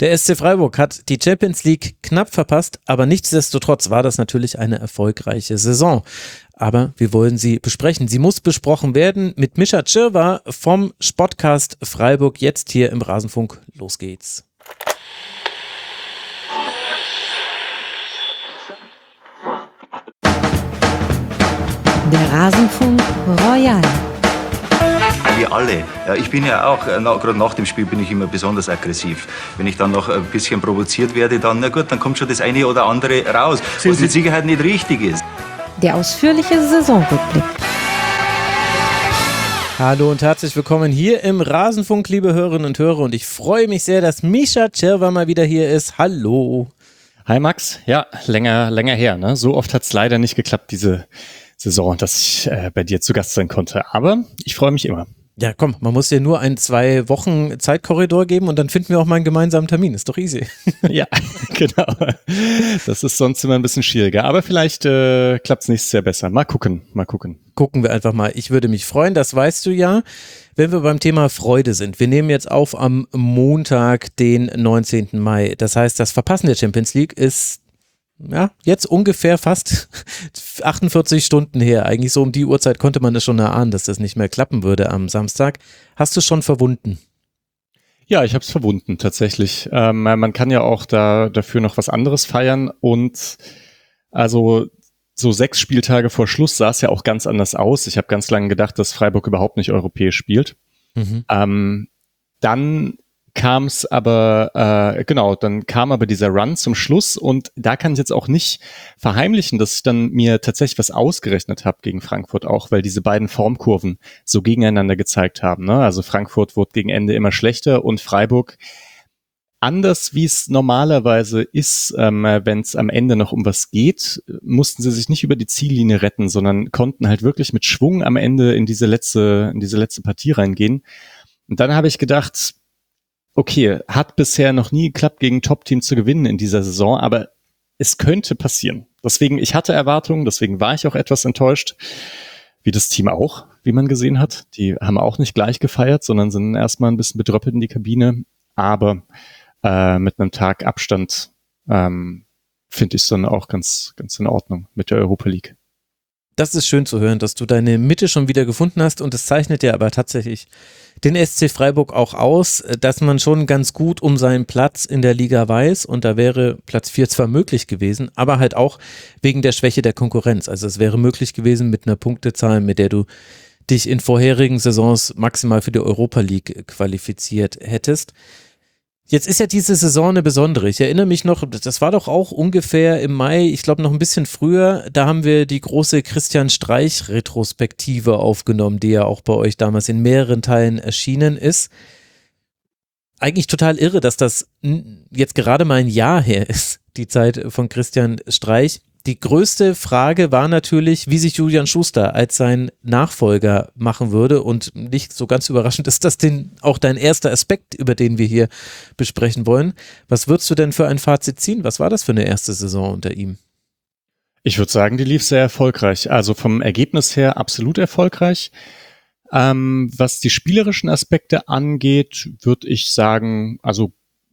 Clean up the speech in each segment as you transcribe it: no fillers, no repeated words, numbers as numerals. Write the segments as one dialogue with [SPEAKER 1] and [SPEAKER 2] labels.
[SPEAKER 1] Der SC Freiburg hat die Champions League knapp verpasst, aber nichtsdestotrotz war das natürlich eine erfolgreiche Saison. Aber wir wollen sie besprechen. Sie muss besprochen werden mit Mischa Tschirwa vom Sportcast Freiburg. Jetzt hier im Rasenfunk. Los geht's.
[SPEAKER 2] Der Rasenfunk Royal.
[SPEAKER 3] Wir alle. Ja, ich bin ja auch, gerade nach dem Spiel bin ich immer besonders aggressiv. Wenn ich dann noch ein bisschen provoziert werde, dann, na gut, dann kommt schon das eine oder andere raus, was mit Sicherheit nicht richtig ist.
[SPEAKER 2] Der ausführliche Saisonrückblick.
[SPEAKER 1] Hallo und herzlich willkommen hier im Rasenfunk, liebe Hörerinnen und Hörer. Und ich freue mich sehr, dass Mischa Tschirwa mal wieder hier ist. Hallo.
[SPEAKER 4] Hi Max. Ja, länger her. Ne? So oft hat es leider nicht geklappt, diese Saison, dass ich bei dir zu Gast sein konnte. Aber ich freue mich immer.
[SPEAKER 1] Ja, komm, man muss dir nur 2 Wochen Zeitkorridor geben und dann finden wir auch mal einen gemeinsamen Termin. Ist doch easy.
[SPEAKER 4] Ja, genau. Das ist sonst immer ein bisschen schwieriger. Aber vielleicht klappt es nächstes Jahr besser. Mal gucken.
[SPEAKER 1] Gucken wir einfach mal. Ich würde mich freuen, das weißt du ja, wenn wir beim Thema Freude sind. Wir nehmen jetzt auf am Montag, den 19. Mai. Das heißt, das Verpassen der Champions League ist jetzt ungefähr fast 48 Stunden her. Eigentlich so um die Uhrzeit konnte man es schon erahnen, dass das nicht mehr klappen würde am Samstag. Hast du es schon verwunden?
[SPEAKER 4] Ja, ich habe es verwunden tatsächlich. Man kann ja auch dafür noch was anderes feiern und also so 6 Spieltage vor Schluss sah es ja auch ganz anders aus. Ich habe ganz lange gedacht, dass Freiburg überhaupt nicht europäisch spielt. Dann kam aber dieser Run zum Schluss und da kann ich jetzt auch nicht verheimlichen, dass ich dann mir tatsächlich was ausgerechnet habe gegen Frankfurt auch, weil diese beiden Formkurven so gegeneinander gezeigt haben. Ne? Also Frankfurt wurde gegen Ende immer schlechter und Freiburg anders, wie es normalerweise ist, wenn es am Ende noch um was geht, mussten sie sich nicht über die Ziellinie retten, sondern konnten halt wirklich mit Schwung am Ende in diese letzte Partie reingehen. Und dann habe ich gedacht, okay, hat bisher noch nie geklappt, gegen ein Top-Team zu gewinnen in dieser Saison, aber es könnte passieren. Deswegen, ich hatte Erwartungen, deswegen war ich auch etwas enttäuscht, wie das Team auch, wie man gesehen hat. Die haben auch nicht gleich gefeiert, sondern sind erstmal ein bisschen bedröppelt in die Kabine, aber mit einem Tag Abstand finde ich es dann auch ganz, ganz in Ordnung mit der Europa League.
[SPEAKER 1] Das ist schön zu hören, dass du deine Mitte schon wieder gefunden hast und es zeichnet ja aber tatsächlich den SC Freiburg auch aus, dass man schon ganz gut um seinen Platz in der Liga weiß und da wäre Platz 4 zwar möglich gewesen, aber halt auch wegen der Schwäche der Konkurrenz. Also es wäre möglich gewesen mit einer Punktezahl, mit der du dich in vorherigen Saisons maximal für die Europa League qualifiziert hättest. Jetzt ist ja diese Saison eine besondere. Ich erinnere mich noch, das war doch auch ungefähr im Mai, ich glaube noch ein bisschen früher, da haben wir die große Christian Streich-Retrospektive aufgenommen, die ja auch bei euch damals in mehreren Teilen erschienen ist. Eigentlich total irre, dass das jetzt gerade mal ein Jahr her ist, die Zeit von Christian Streich. Die größte Frage war natürlich, wie sich Julian Schuster als sein Nachfolger machen würde und nicht so ganz überraschend ist das auch dein erster Aspekt, über den wir hier besprechen wollen. Was würdest du denn für ein Fazit ziehen? Was war das für eine erste Saison unter ihm?
[SPEAKER 4] Ich würde sagen, die lief sehr erfolgreich. Also vom Ergebnis her absolut erfolgreich. Was die spielerischen Aspekte angeht, würde ich sagen, also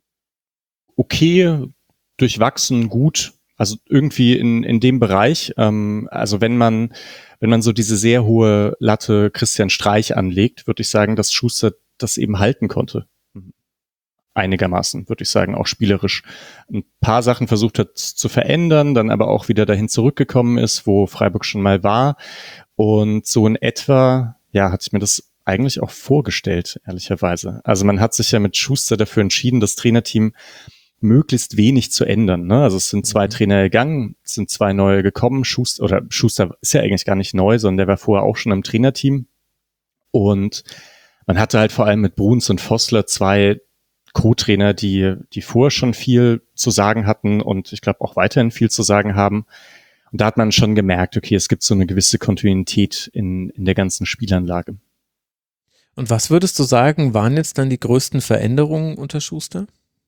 [SPEAKER 4] okay, durchwachsen, gut. Also irgendwie in dem Bereich, also wenn man so diese sehr hohe Latte Christian Streich anlegt, würde ich sagen, dass Schuster das eben halten konnte. Einigermaßen, würde ich sagen, auch spielerisch. Ein paar Sachen versucht hat zu verändern, dann aber auch wieder dahin zurückgekommen ist, wo Freiburg schon mal war. Und so in etwa, ja, hatte ich mir das eigentlich auch vorgestellt, ehrlicherweise. Also man hat sich ja mit Schuster dafür entschieden, das Trainerteam möglichst wenig zu ändern. Ne? Also es sind 2 Trainer gegangen, es sind 2 neue gekommen. Schuster ist ja eigentlich gar nicht neu, sondern der war vorher auch schon im Trainerteam. Und man hatte halt vor allem mit Bruns und Vossler 2 Co-Trainer, die vorher schon viel zu sagen hatten und ich glaube auch weiterhin viel zu sagen haben. Und da hat man schon gemerkt, okay, es gibt so eine gewisse Kontinuität in der ganzen Spielanlage.
[SPEAKER 1] Und was würdest du sagen, waren jetzt dann die größten Veränderungen unter Schuster?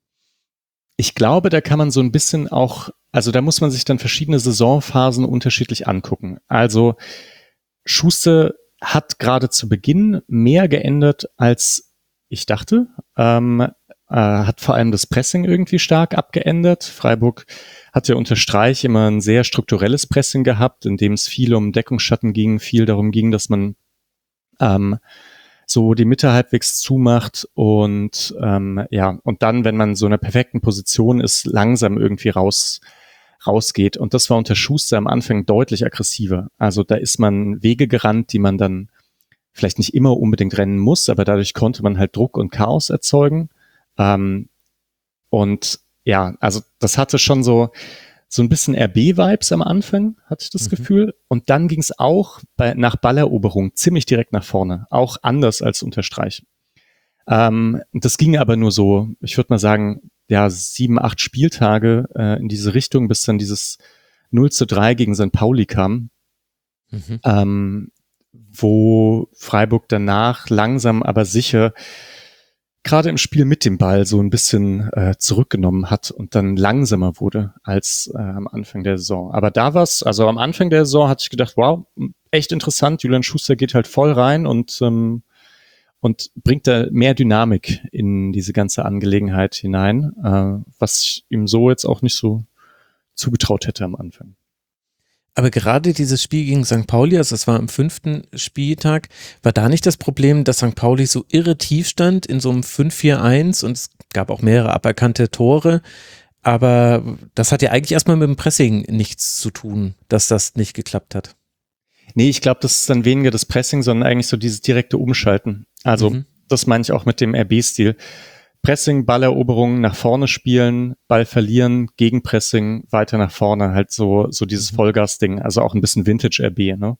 [SPEAKER 4] Ich glaube, da kann man so ein bisschen auch, also da muss man sich dann verschiedene Saisonphasen unterschiedlich angucken. Also Schuster hat gerade zu Beginn mehr geändert, als ich dachte. hat vor allem das Pressing irgendwie stark abgeändert. Freiburg hat ja unter Streich immer ein sehr strukturelles Pressing gehabt, in dem es viel um Deckungsschatten ging, viel darum ging, dass man so die Mitte halbwegs zumacht und und dann, wenn man so in einer perfekten Position ist, langsam irgendwie rausgeht. Und das war unter Schuster am Anfang deutlich aggressiver. Also da ist man Wege gerannt, die man dann vielleicht nicht immer unbedingt rennen muss, aber dadurch konnte man halt Druck und Chaos erzeugen. Und ja, also das hatte schon so ein bisschen RB-Vibes am Anfang, hatte ich das Gefühl. Und dann ging es auch nach Balleroberung ziemlich direkt nach vorne. Auch anders als unter Streich. Das ging aber nur so, ich würde mal sagen, 7, 8 Spieltage in diese Richtung, bis dann dieses 0:3 gegen St. Pauli kam. Wo Freiburg danach langsam, aber sicher gerade im Spiel mit dem Ball so ein bisschen zurückgenommen hat und dann langsamer wurde als am Anfang der Saison. Aber da war's, also am Anfang der Saison hatte ich gedacht, wow, echt interessant, Julian Schuster geht halt voll rein und bringt da mehr Dynamik in diese ganze Angelegenheit hinein, was ich ihm so jetzt auch nicht so zugetraut hätte am Anfang.
[SPEAKER 1] Aber gerade dieses Spiel gegen St. Pauli, also das war am 5. Spieltag, war da nicht das Problem, dass St. Pauli so irre tief stand in so einem 5-4-1 und es gab auch mehrere aberkannte Tore, aber das hat ja eigentlich erstmal mit dem Pressing nichts zu tun, dass das nicht geklappt hat.
[SPEAKER 4] Nee, ich glaube, das ist dann weniger das Pressing, sondern eigentlich so dieses direkte Umschalten. Also das meine ich auch mit dem RB-Stil. Pressing, Balleroberung, nach vorne spielen, Ball verlieren, Gegenpressing, weiter nach vorne, halt so dieses Vollgas-Ding, also auch ein bisschen Vintage-RB, ne?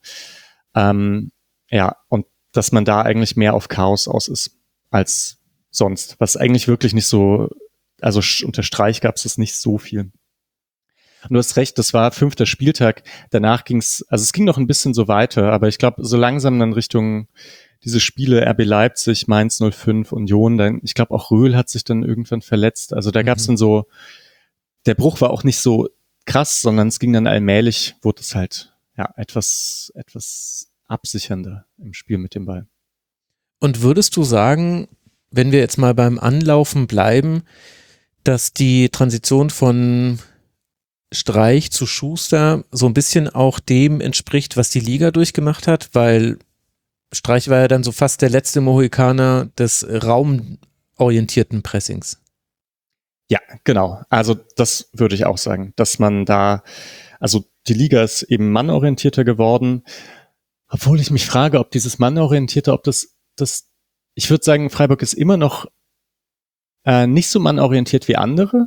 [SPEAKER 4] Und dass man da eigentlich mehr auf Chaos aus ist als sonst, was eigentlich wirklich nicht so, also unter Streich gab es das nicht so viel. Und du hast recht, das war 5. Spieltag, danach ging's, also es ging noch ein bisschen so weiter, aber ich glaube, so langsam dann Richtung diese Spiele RB Leipzig, Mainz 05, Union, dann, ich glaube auch Röhl hat sich dann irgendwann verletzt. Also da gab es dann so, der Bruch war auch nicht so krass, sondern es ging dann allmählich, wurde es halt etwas absichernder im Spiel mit dem Ball.
[SPEAKER 1] Und würdest du sagen, wenn wir jetzt mal beim Anlaufen bleiben, dass die Transition von Streich zu Schuster so ein bisschen auch dem entspricht, was die Liga durchgemacht hat, weil Streich war ja dann so fast der letzte Mohikaner des raumorientierten Pressings.
[SPEAKER 4] Ja, genau. Also das würde ich auch sagen, dass man da, also die Liga ist eben mannorientierter geworden, obwohl ich mich frage, ob dieses mannorientierte, ob das, ich würde sagen, Freiburg ist immer noch nicht so mannorientiert wie andere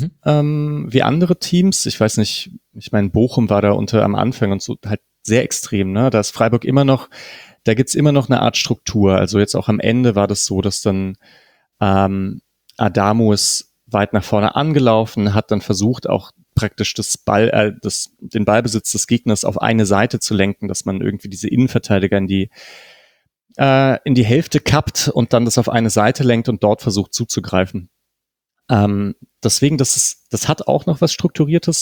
[SPEAKER 4] Teams. Ich weiß nicht, ich meine, Bochum war da am Anfang und so halt sehr extrem, ne? Da ist Freiburg immer noch, da gibt's immer noch eine Art Struktur. Also jetzt auch am Ende war das so, dass dann Adamo ist weit nach vorne angelaufen, hat dann versucht, auch praktisch den Ballbesitz des Gegners auf eine Seite zu lenken, dass man irgendwie diese Innenverteidiger in die Hälfte kappt und dann das auf eine Seite lenkt und dort versucht zuzugreifen. Deswegen, das hat auch noch was Strukturiertes.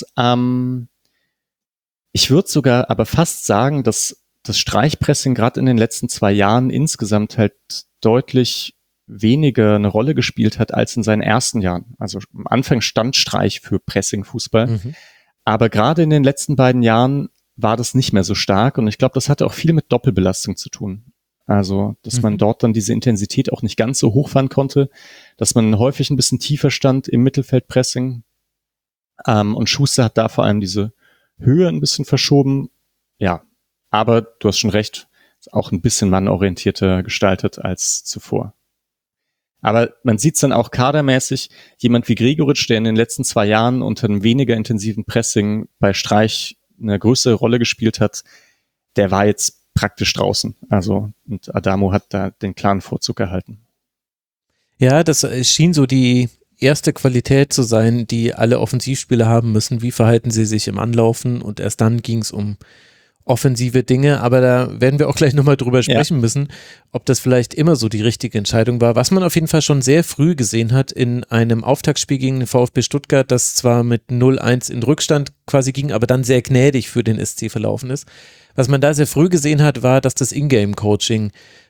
[SPEAKER 4] Ich würde sogar aber fast sagen, dass das Streichpressing gerade in den letzten 2 Jahren insgesamt halt deutlich weniger eine Rolle gespielt hat als in seinen ersten Jahren. Also am Anfang stand Streich für Pressing-Fußball, aber gerade in den letzten beiden Jahren war das nicht mehr so stark und ich glaube, das hatte auch viel mit Doppelbelastung zu tun. Also, dass man dort dann diese Intensität auch nicht ganz so hoch fahren konnte, dass man häufig ein bisschen tiefer stand im Mittelfeldpressing. Und Schuster hat da vor allem diese Höhe ein bisschen verschoben. Ja, aber du hast schon recht, ist auch ein bisschen mannorientierter gestaltet als zuvor. Aber man sieht es dann auch kadermäßig, jemand wie Gregoritsch, der in den letzten 2 Jahren unter einem weniger intensiven Pressing bei Streich eine größere Rolle gespielt hat, der war jetzt praktisch draußen. Also, und Adamo hat da den klaren Vorzug erhalten.
[SPEAKER 1] Ja, das schien so die erste Qualität zu sein, die alle Offensivspieler haben müssen. Wie verhalten sie sich im Anlaufen? Und erst dann ging es um offensive Dinge, aber da werden wir auch gleich nochmal drüber sprechen müssen, ob das vielleicht immer so die richtige Entscheidung war. Was man auf jeden Fall schon sehr früh gesehen hat in einem Auftaktspiel gegen den VfB Stuttgart, das zwar mit 0-1 in Rückstand quasi ging, aber dann sehr gnädig für den SC verlaufen ist. Was man da sehr früh gesehen hat, war, dass das Ingame-Coaching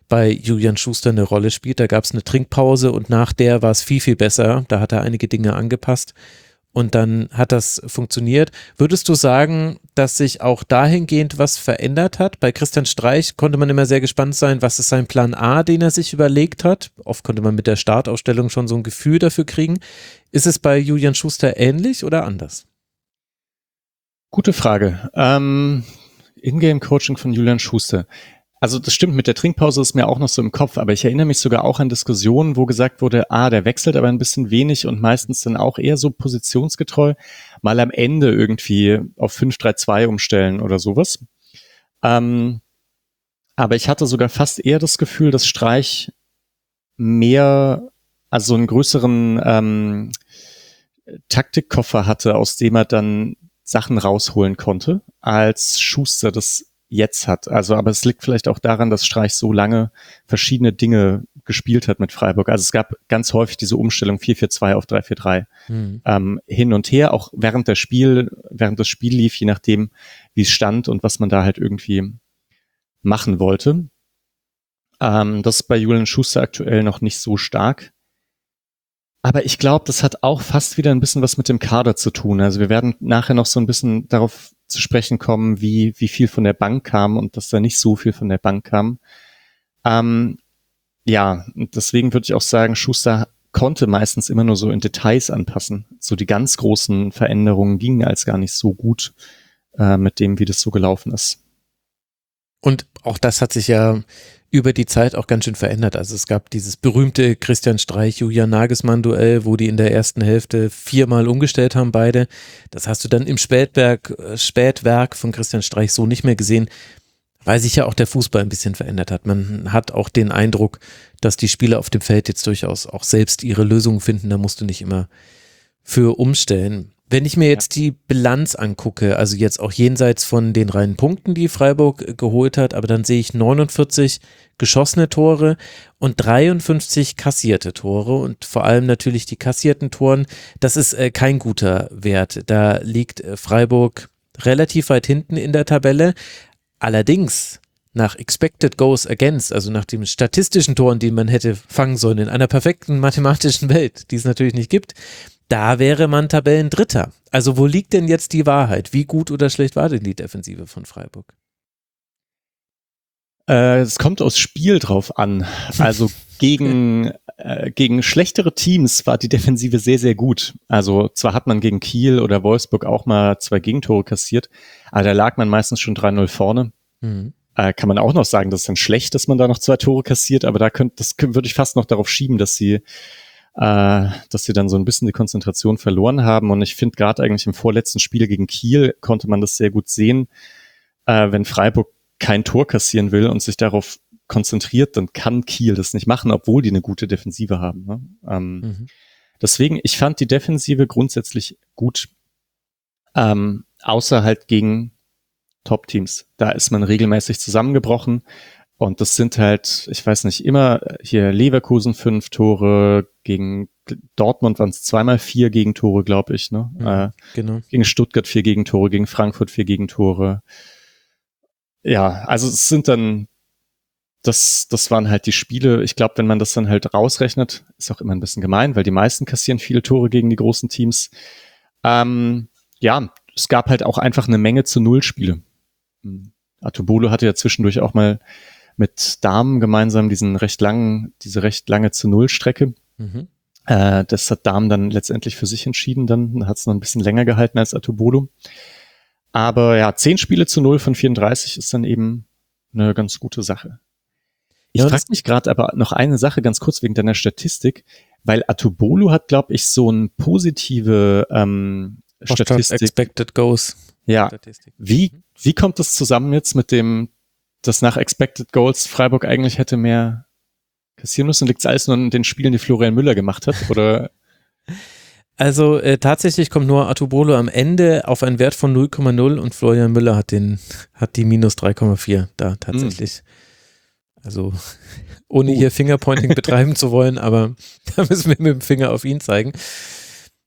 [SPEAKER 1] bei Julian Schuster eine Rolle spielt. Da gab es eine Trinkpause und nach der war es viel, viel besser. Da hat er einige Dinge angepasst und dann hat das funktioniert. Würdest du sagen, dass sich auch dahingehend was verändert hat? Bei Christian Streich konnte man immer sehr gespannt sein, was ist sein Plan A, den er sich überlegt hat. Oft konnte man mit der Startaufstellung schon so ein Gefühl dafür kriegen. Ist es bei Julian Schuster ähnlich oder anders?
[SPEAKER 4] Gute Frage. Ingame-Coaching von Julian Schuster. Also das stimmt, mit der Trinkpause ist mir auch noch so im Kopf, aber ich erinnere mich sogar auch an Diskussionen, wo gesagt wurde, der wechselt aber ein bisschen wenig und meistens dann auch eher so positionsgetreu, mal am Ende irgendwie auf 5-3-2 umstellen oder sowas. Aber ich hatte sogar fast eher das Gefühl, dass Streich mehr, also einen größeren Taktikkoffer hatte, aus dem er dann Sachen rausholen konnte, als Schuster das jetzt hat. Also, aber es liegt vielleicht auch daran, dass Streich so lange verschiedene Dinge gespielt hat mit Freiburg. Also es gab ganz häufig diese Umstellung 4-4-2 auf 3-4-3 hin und her, auch während das Spiel lief, je nachdem, wie es stand und was man da halt irgendwie machen wollte. Das ist bei Julian Schuster aktuell noch nicht so stark. Aber ich glaube, das hat auch fast wieder ein bisschen was mit dem Kader zu tun. Also wir werden nachher noch so ein bisschen darauf zu sprechen kommen, wie viel von der Bank kam und dass da nicht so viel von der Bank kam. Ja, deswegen würde ich auch sagen, Schuster konnte meistens immer nur so in Details anpassen. So die ganz großen Veränderungen gingen als gar nicht so gut mit dem, wie das so gelaufen ist.
[SPEAKER 1] Und auch das hat sich ja über die Zeit auch ganz schön verändert. Also es gab dieses berühmte Christian Streich-Julian Nagelsmann-Duell, wo die in der ersten Hälfte 4-mal umgestellt haben, beide. Das hast du dann im Spätwerk von Christian Streich so nicht mehr gesehen, weil sich ja auch der Fußball ein bisschen verändert hat. Man hat auch den Eindruck, dass die Spieler auf dem Feld jetzt durchaus auch selbst ihre Lösungen finden. Da musst du nicht immer für umstellen. Wenn ich mir jetzt die Bilanz angucke, also jetzt auch jenseits von den reinen Punkten, die Freiburg geholt hat, aber dann sehe ich 49 geschossene Tore und 53 kassierte Tore und vor allem natürlich die kassierten Toren, das ist kein guter Wert. Da liegt Freiburg relativ weit hinten in der Tabelle. Allerdings nach Expected Goals Against, also nach den statistischen Toren, die man hätte fangen sollen in einer perfekten mathematischen Welt, die es natürlich nicht gibt, da wäre man Tabellendritter. Also wo liegt denn jetzt die Wahrheit? Wie gut oder schlecht war denn die Defensive von Freiburg?
[SPEAKER 4] Es kommt aufs Spiel drauf an. Also gegen schlechtere Teams war die Defensive sehr, sehr gut. Also zwar hat man gegen Kiel oder Wolfsburg auch mal 2 Gegentore kassiert, aber da lag man meistens schon 3-0 vorne. Kann man auch noch sagen, das ist dann schlecht, dass man da noch 2 Tore kassiert, aber würde ich fast noch darauf schieben, dass sie dann so ein bisschen die Konzentration verloren haben. Und ich finde gerade eigentlich im vorletzten Spiel gegen Kiel konnte man das sehr gut sehen. Wenn Freiburg kein Tor kassieren will und sich darauf konzentriert, dann kann Kiel das nicht machen, obwohl die eine gute Defensive haben. Ne? Deswegen, ich fand die Defensive grundsätzlich gut, außer halt gegen Top-Teams. Da ist man regelmäßig zusammengebrochen. Und das sind halt, ich weiß nicht, immer hier Leverkusen 5 Tore, gegen Dortmund waren es 2x4 Gegentore, glaube ich, ne?
[SPEAKER 1] Genau.
[SPEAKER 4] Gegen Stuttgart 4 Gegentore, gegen Frankfurt 4 Gegentore. Ja, also es sind dann, das waren halt die Spiele. Ich glaube, wenn man das dann halt rausrechnet, ist auch immer ein bisschen gemein, weil die meisten kassieren viele Tore gegen die großen Teams. Ja, es gab halt auch einfach eine Menge zu Null-Spiele. Atubolo hatte ja zwischendurch auch mal mit Dahmen gemeinsam diese recht lange zu Null-Strecke. Das hat Dahmen dann letztendlich für sich entschieden, dann hat es noch ein bisschen länger gehalten als Atubolo. Aber ja, 10 Spiele zu 0 von 34 ist dann eben eine ganz gute Sache. Ich frage mich gerade aber noch eine Sache ganz kurz wegen deiner Statistik, weil Atubolo hat, glaube ich, so eine positive Statistik.
[SPEAKER 1] Expected Goals.
[SPEAKER 4] Ja.
[SPEAKER 1] Statistik.
[SPEAKER 4] Wie kommt das zusammen jetzt mit dem, dass nach Expected Goals Freiburg eigentlich hätte mehr kassieren müssen? Liegt es alles nur an den Spielen, die Florian Müller gemacht hat? Oder?
[SPEAKER 1] Also tatsächlich kommt nur Atubolo am Ende auf einen Wert von 0,0 und Florian Müller hat die minus 3,4 da tatsächlich. Also ohne hier Fingerpointing betreiben zu wollen, aber da müssen wir mit dem Finger auf ihn zeigen.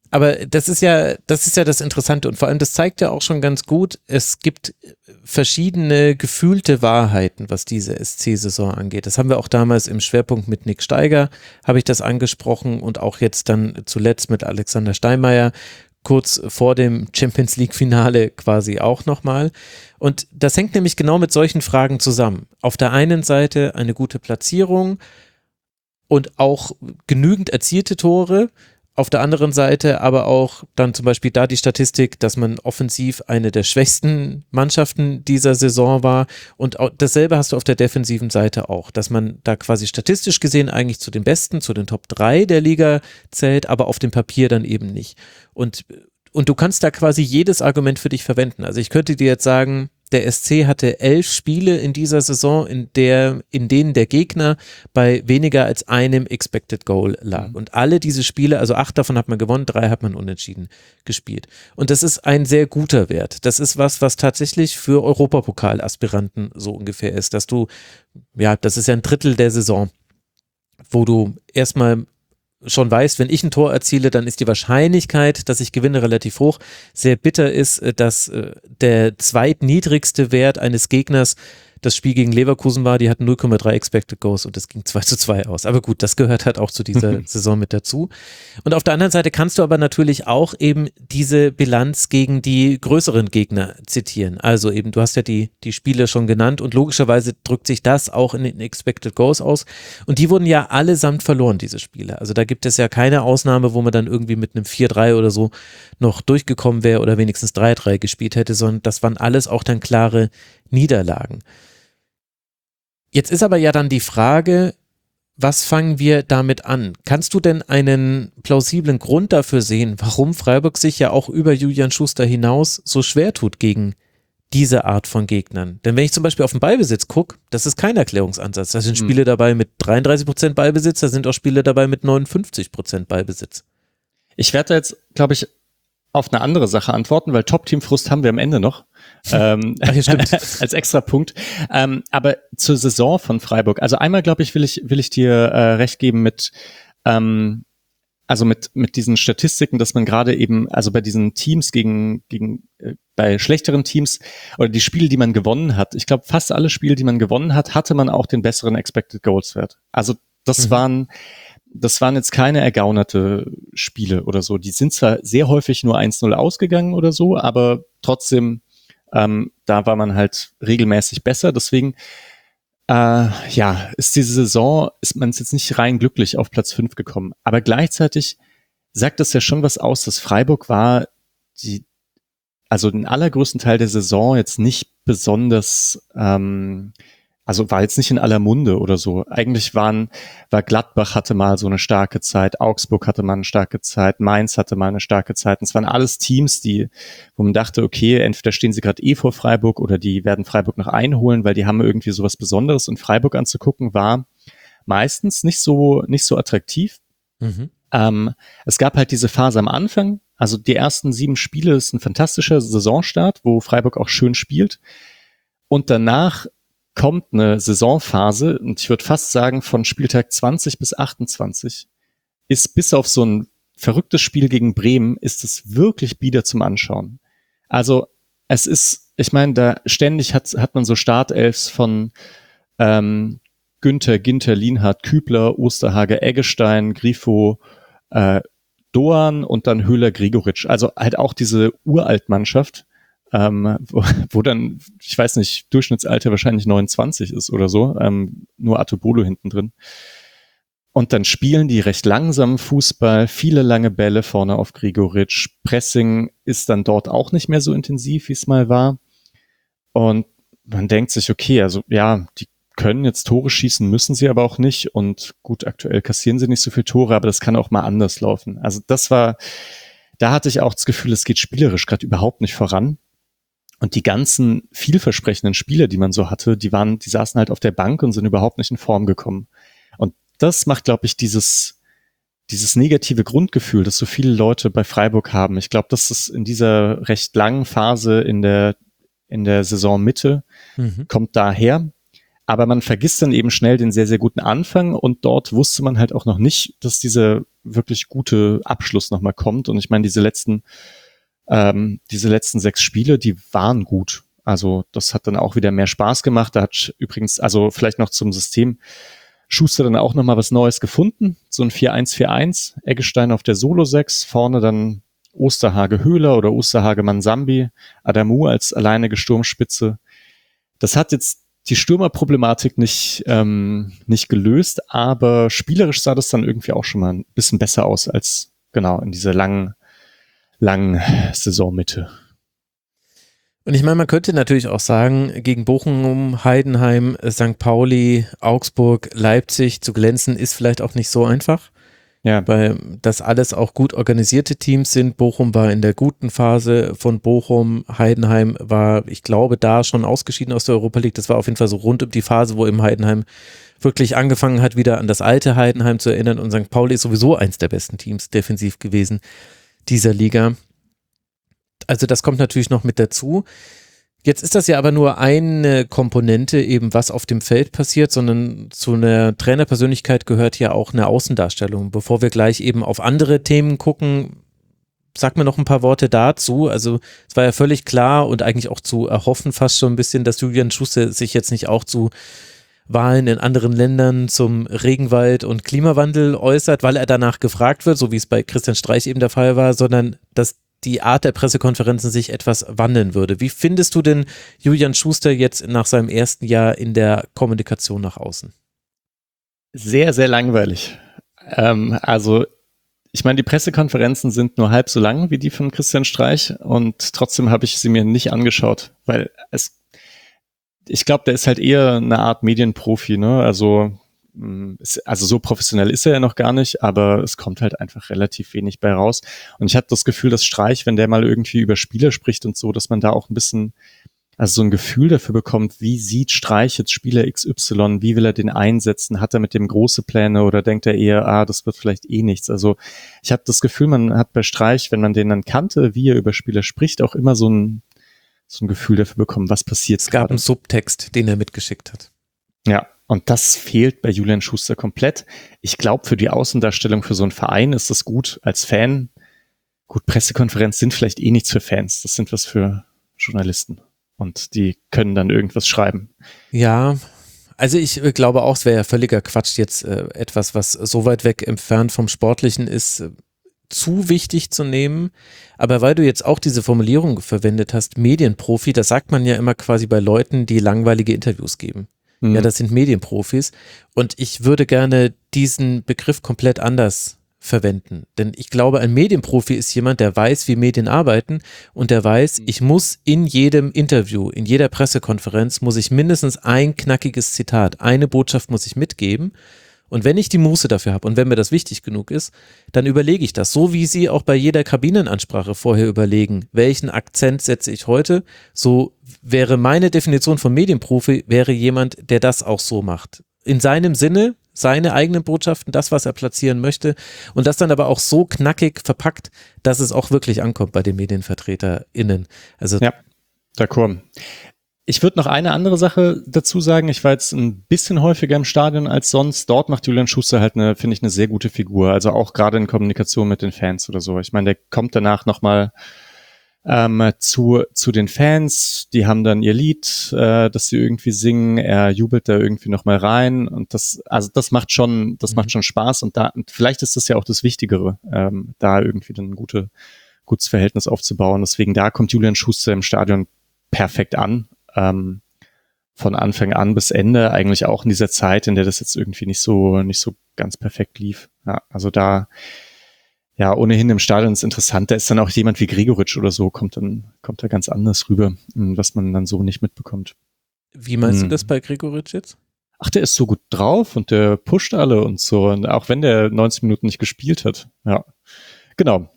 [SPEAKER 1] Aber das ist ja das Interessante und vor allem das zeigt ja auch schon ganz gut, es gibt verschiedene gefühlte Wahrheiten, was diese SC-Saison angeht. Das haben wir auch damals im Schwerpunkt mit Nick Steiger, habe ich das angesprochen und auch jetzt dann zuletzt mit Alexander Steinmeier, kurz vor dem Champions-League-Finale quasi auch nochmal. Und das hängt nämlich genau mit solchen Fragen zusammen. Auf der einen Seite eine gute Platzierung und auch genügend erzielte Tore, auf der anderen Seite aber auch dann zum Beispiel da die Statistik, dass man offensiv eine der schwächsten Mannschaften dieser Saison war und auch dasselbe hast du auf der defensiven Seite auch, dass man da quasi statistisch gesehen eigentlich zu den Besten, zu den Top 3 der Liga zählt, aber auf dem Papier dann eben nicht. Und du kannst da quasi jedes Argument für dich verwenden. Also ich könnte dir jetzt sagen, der SC hatte 11 Spiele in dieser Saison, in denen der Gegner bei weniger als einem Expected Goal lag. Und alle diese Spiele, also 8 davon hat man gewonnen, 3 hat man unentschieden gespielt. Und das ist ein sehr guter Wert. Das ist was tatsächlich für Europapokal-Aspiranten so ungefähr ist, dass du, ja, das ist ja ein Drittel der Saison, wo du erstmal schon weißt, wenn ich ein Tor erziele, dann ist die Wahrscheinlichkeit, dass ich gewinne, relativ hoch. Sehr bitter ist, dass der zweitniedrigste Wert eines Gegners das Spiel gegen Leverkusen war, die hatten 0,3 Expected Goals und das ging 2:2 aus. Aber gut, das gehört halt auch zu dieser Saison mit dazu. Und auf der anderen Seite kannst du aber natürlich auch eben diese Bilanz gegen die größeren Gegner zitieren. Also eben, du hast ja die Spiele schon genannt und logischerweise drückt sich das auch in den Expected Goals aus. Und die wurden ja allesamt verloren, diese Spiele. Also da gibt es ja keine Ausnahme, wo man dann irgendwie mit einem 4:3 oder so noch durchgekommen wäre oder wenigstens 3:3 gespielt hätte, sondern das waren alles auch dann klare Niederlagen. Jetzt ist aber ja dann die Frage, was fangen wir damit an? Kannst du denn einen plausiblen Grund dafür sehen, warum Freiburg sich ja auch über Julian Schuster hinaus so schwer tut gegen diese Art von Gegnern? Denn wenn ich zum Beispiel auf den Ballbesitz gucke, das ist kein Erklärungsansatz. Da sind Spiele dabei mit 33% Ballbesitz, da sind auch Spiele dabei mit 59% Ballbesitz.
[SPEAKER 4] Ich werde jetzt, glaube ich, auf eine andere Sache antworten, weil Top-Team-Frust haben wir am Ende noch. Als extra Punkt. Aber zur Saison von Freiburg. Also einmal, glaube ich, will ich dir recht geben mit diesen Statistiken, dass man gerade eben, also bei diesen Teams bei schlechteren Teams oder die Spiele, die man gewonnen hat, ich glaube, fast alle Spiele, die man gewonnen hat, hatte man auch den besseren Expected Goals Wert. Also das waren jetzt keine ergaunerte Spiele oder so. Die sind zwar sehr häufig nur 1:0 ausgegangen oder so, aber trotzdem, da war man halt regelmäßig besser. Deswegen, ist diese Saison, ist man jetzt nicht rein glücklich auf Platz 5 gekommen. Aber gleichzeitig sagt das ja schon was aus, dass Freiburg war also den allergrößten Teil der Saison jetzt nicht besonders, also war jetzt nicht in aller Munde oder so. Eigentlich war Gladbach hatte mal so eine starke Zeit, Augsburg hatte mal eine starke Zeit, Mainz hatte mal eine starke Zeit. Und es waren alles Teams, wo man dachte, okay, entweder stehen sie gerade vor Freiburg oder die werden Freiburg noch einholen, weil die haben irgendwie sowas Besonderes. Und Freiburg anzugucken war meistens nicht so attraktiv. Es gab halt diese Phase am Anfang. Also die ersten 7 Spiele ist ein fantastischer Saisonstart, wo Freiburg auch schön spielt. Und danach kommt eine Saisonphase, und ich würde fast sagen, von Spieltag 20 bis 28 ist bis auf so ein verrücktes Spiel gegen Bremen, ist es wirklich bieder zum Anschauen. Also es ist, ich meine, da ständig hat man so Startelfs von Günther, Ginter, Lienhardt, Kübler, Osterhage, Eggestein, Grifo, Doan und dann Höhler, Gregoritsch. Also halt auch diese Uraltmannschaft, wo dann, ich weiß nicht, Durchschnittsalter wahrscheinlich 29 ist oder so, nur Atobolo hinten drin. Und dann spielen die recht langsam Fußball, viele lange Bälle vorne auf Gregoritsch. Pressing ist dann dort auch nicht mehr so intensiv, wie es mal war. Und man denkt sich, okay, also ja, die können jetzt Tore schießen, müssen sie aber auch nicht. Und gut, aktuell kassieren sie nicht so viele Tore, aber das kann auch mal anders laufen. Also da hatte ich auch das Gefühl, es geht spielerisch gerade überhaupt nicht voran. Und die ganzen vielversprechenden Spieler, die man so hatte, die saßen halt auf der Bank und sind überhaupt nicht in Form gekommen. Und das macht, glaube ich, dieses negative Grundgefühl, das so viele Leute bei Freiburg haben. Ich glaube, das ist in dieser recht langen Phase in der Saisonmitte, kommt daher. Aber man vergisst dann eben schnell den sehr, sehr guten Anfang und dort wusste man halt auch noch nicht, dass diese wirklich gute Abschluss nochmal kommt. Und ich meine, diese letzten 6 Spiele, die waren gut. Also das hat dann auch wieder mehr Spaß gemacht. Da hat übrigens, also vielleicht noch zum System, Schuster dann auch nochmal was Neues gefunden. So ein 4-1-4-1, Eggestein auf der Solo-6, vorne dann Osterhage-Höhler oder Osterhage-Mansambi, Adamu als alleinige Sturmspitze. Das hat jetzt die Stürmerproblematik nicht gelöst, aber spielerisch sah das dann irgendwie auch schon mal ein bisschen besser aus als genau in dieser langen Saisonmitte.
[SPEAKER 1] Und ich meine, man könnte natürlich auch sagen, gegen Bochum, Heidenheim, St. Pauli, Augsburg, Leipzig zu glänzen, ist vielleicht auch nicht so einfach.
[SPEAKER 4] Ja.
[SPEAKER 1] Weil das alles auch gut organisierte Teams sind. Bochum war in der guten Phase von Bochum. Heidenheim war, ich glaube, da schon ausgeschieden aus der Europa League. Das war auf jeden Fall so rund um die Phase, wo eben Heidenheim wirklich angefangen hat, wieder an das alte Heidenheim zu erinnern. Und St. Pauli ist sowieso eins der besten Teams defensiv gewesen dieser Liga. Also das kommt natürlich noch mit dazu. Jetzt ist das ja aber nur eine Komponente, eben was auf dem Feld passiert, sondern zu einer Trainerpersönlichkeit gehört ja auch eine Außendarstellung. Bevor wir gleich eben auf andere Themen gucken, sag mir noch ein paar Worte dazu. Also es war ja völlig klar und eigentlich auch zu erhoffen fast schon ein bisschen, dass Julian Schuster sich jetzt nicht auch zu Wahlen in anderen Ländern zum Regenwald und Klimawandel äußert, weil er danach gefragt wird, so wie es bei Christian Streich eben der Fall war, sondern dass die Art der Pressekonferenzen sich etwas wandeln würde. Wie findest du denn Julian Schuster jetzt nach seinem ersten Jahr in der Kommunikation nach außen?
[SPEAKER 4] Sehr, sehr langweilig. Also ich meine, die Pressekonferenzen sind nur halb so lang wie die von Christian Streich und trotzdem habe ich sie mir nicht angeschaut, weil ich glaube, der ist halt eher eine Art Medienprofi, ne? Also so professionell ist er ja noch gar nicht, aber es kommt halt einfach relativ wenig bei raus. Und ich habe das Gefühl, dass Streich, wenn der mal irgendwie über Spieler spricht und so, dass man da auch ein bisschen, also so ein Gefühl dafür bekommt, wie sieht Streich jetzt Spieler XY, wie will er den einsetzen, hat er mit dem große Pläne oder denkt er eher, das wird vielleicht eh nichts. Also ich habe das Gefühl, man hat bei Streich, wenn man den dann kannte, wie er über Spieler spricht, auch immer so ein Gefühl dafür bekommen, was passiert.
[SPEAKER 1] Es gab einen Subtext, den er mitgeschickt hat.
[SPEAKER 4] Ja. Und das fehlt bei Julian Schuster komplett. Ich glaube, für die Außendarstellung für so einen Verein ist das gut als Fan. Gut, Pressekonferenz sind vielleicht eh nichts für Fans. Das sind was für Journalisten. Und die können dann irgendwas schreiben.
[SPEAKER 1] Ja, also ich glaube auch, es wäre ja völliger Quatsch, jetzt etwas, was so weit weg entfernt vom Sportlichen ist, zu wichtig zu nehmen. Aber weil du jetzt auch diese Formulierung verwendet hast, Medienprofi, das sagt man ja immer quasi bei Leuten, die langweilige Interviews geben. Ja, das sind Medienprofis und ich würde gerne diesen Begriff komplett anders verwenden, denn ich glaube, ein Medienprofi ist jemand, der weiß, wie Medien arbeiten und der weiß, ich muss in jedem Interview, in jeder Pressekonferenz muss ich mindestens ein knackiges Zitat, eine Botschaft muss ich mitgeben. Und wenn ich die Muße dafür habe und wenn mir das wichtig genug ist, dann überlege ich das, so wie Sie auch bei jeder Kabinenansprache vorher überlegen, welchen Akzent setze ich heute, so wäre meine Definition von Medienprofi, wäre jemand, der das auch so macht. In seinem Sinne, seine eigenen Botschaften, das, was er platzieren möchte und das dann aber auch so knackig verpackt, dass es auch wirklich ankommt bei den MedienvertreterInnen. Also
[SPEAKER 4] ja, d'accord. Ich würde noch eine andere Sache dazu sagen. Ich war jetzt ein bisschen häufiger im Stadion als sonst. Dort macht Julian Schuster halt finde ich, eine sehr gute Figur. Also auch gerade in Kommunikation mit den Fans oder so. Ich meine, der kommt danach nochmal zu den Fans. Die haben dann ihr Lied, das sie irgendwie singen. Er jubelt da irgendwie nochmal rein. Und das macht schon Spaß. Und vielleicht ist das ja auch das Wichtigere, da irgendwie dann ein gutes Verhältnis aufzubauen. Deswegen, da kommt Julian Schuster im Stadion perfekt an. Von Anfang an bis Ende, eigentlich auch in dieser Zeit, in der das jetzt irgendwie nicht so ganz perfekt lief. Ja, also da, ja, ohnehin im Stadion ist interessant, da ist dann auch jemand wie Gregoritsch oder so, kommt da ganz anders rüber, was man dann so nicht mitbekommt.
[SPEAKER 1] Wie meinst du das bei Gregoritsch jetzt?
[SPEAKER 4] Ach, der ist so gut drauf und der pusht alle und so, und auch wenn der 90 Minuten nicht gespielt hat. Ja, genau.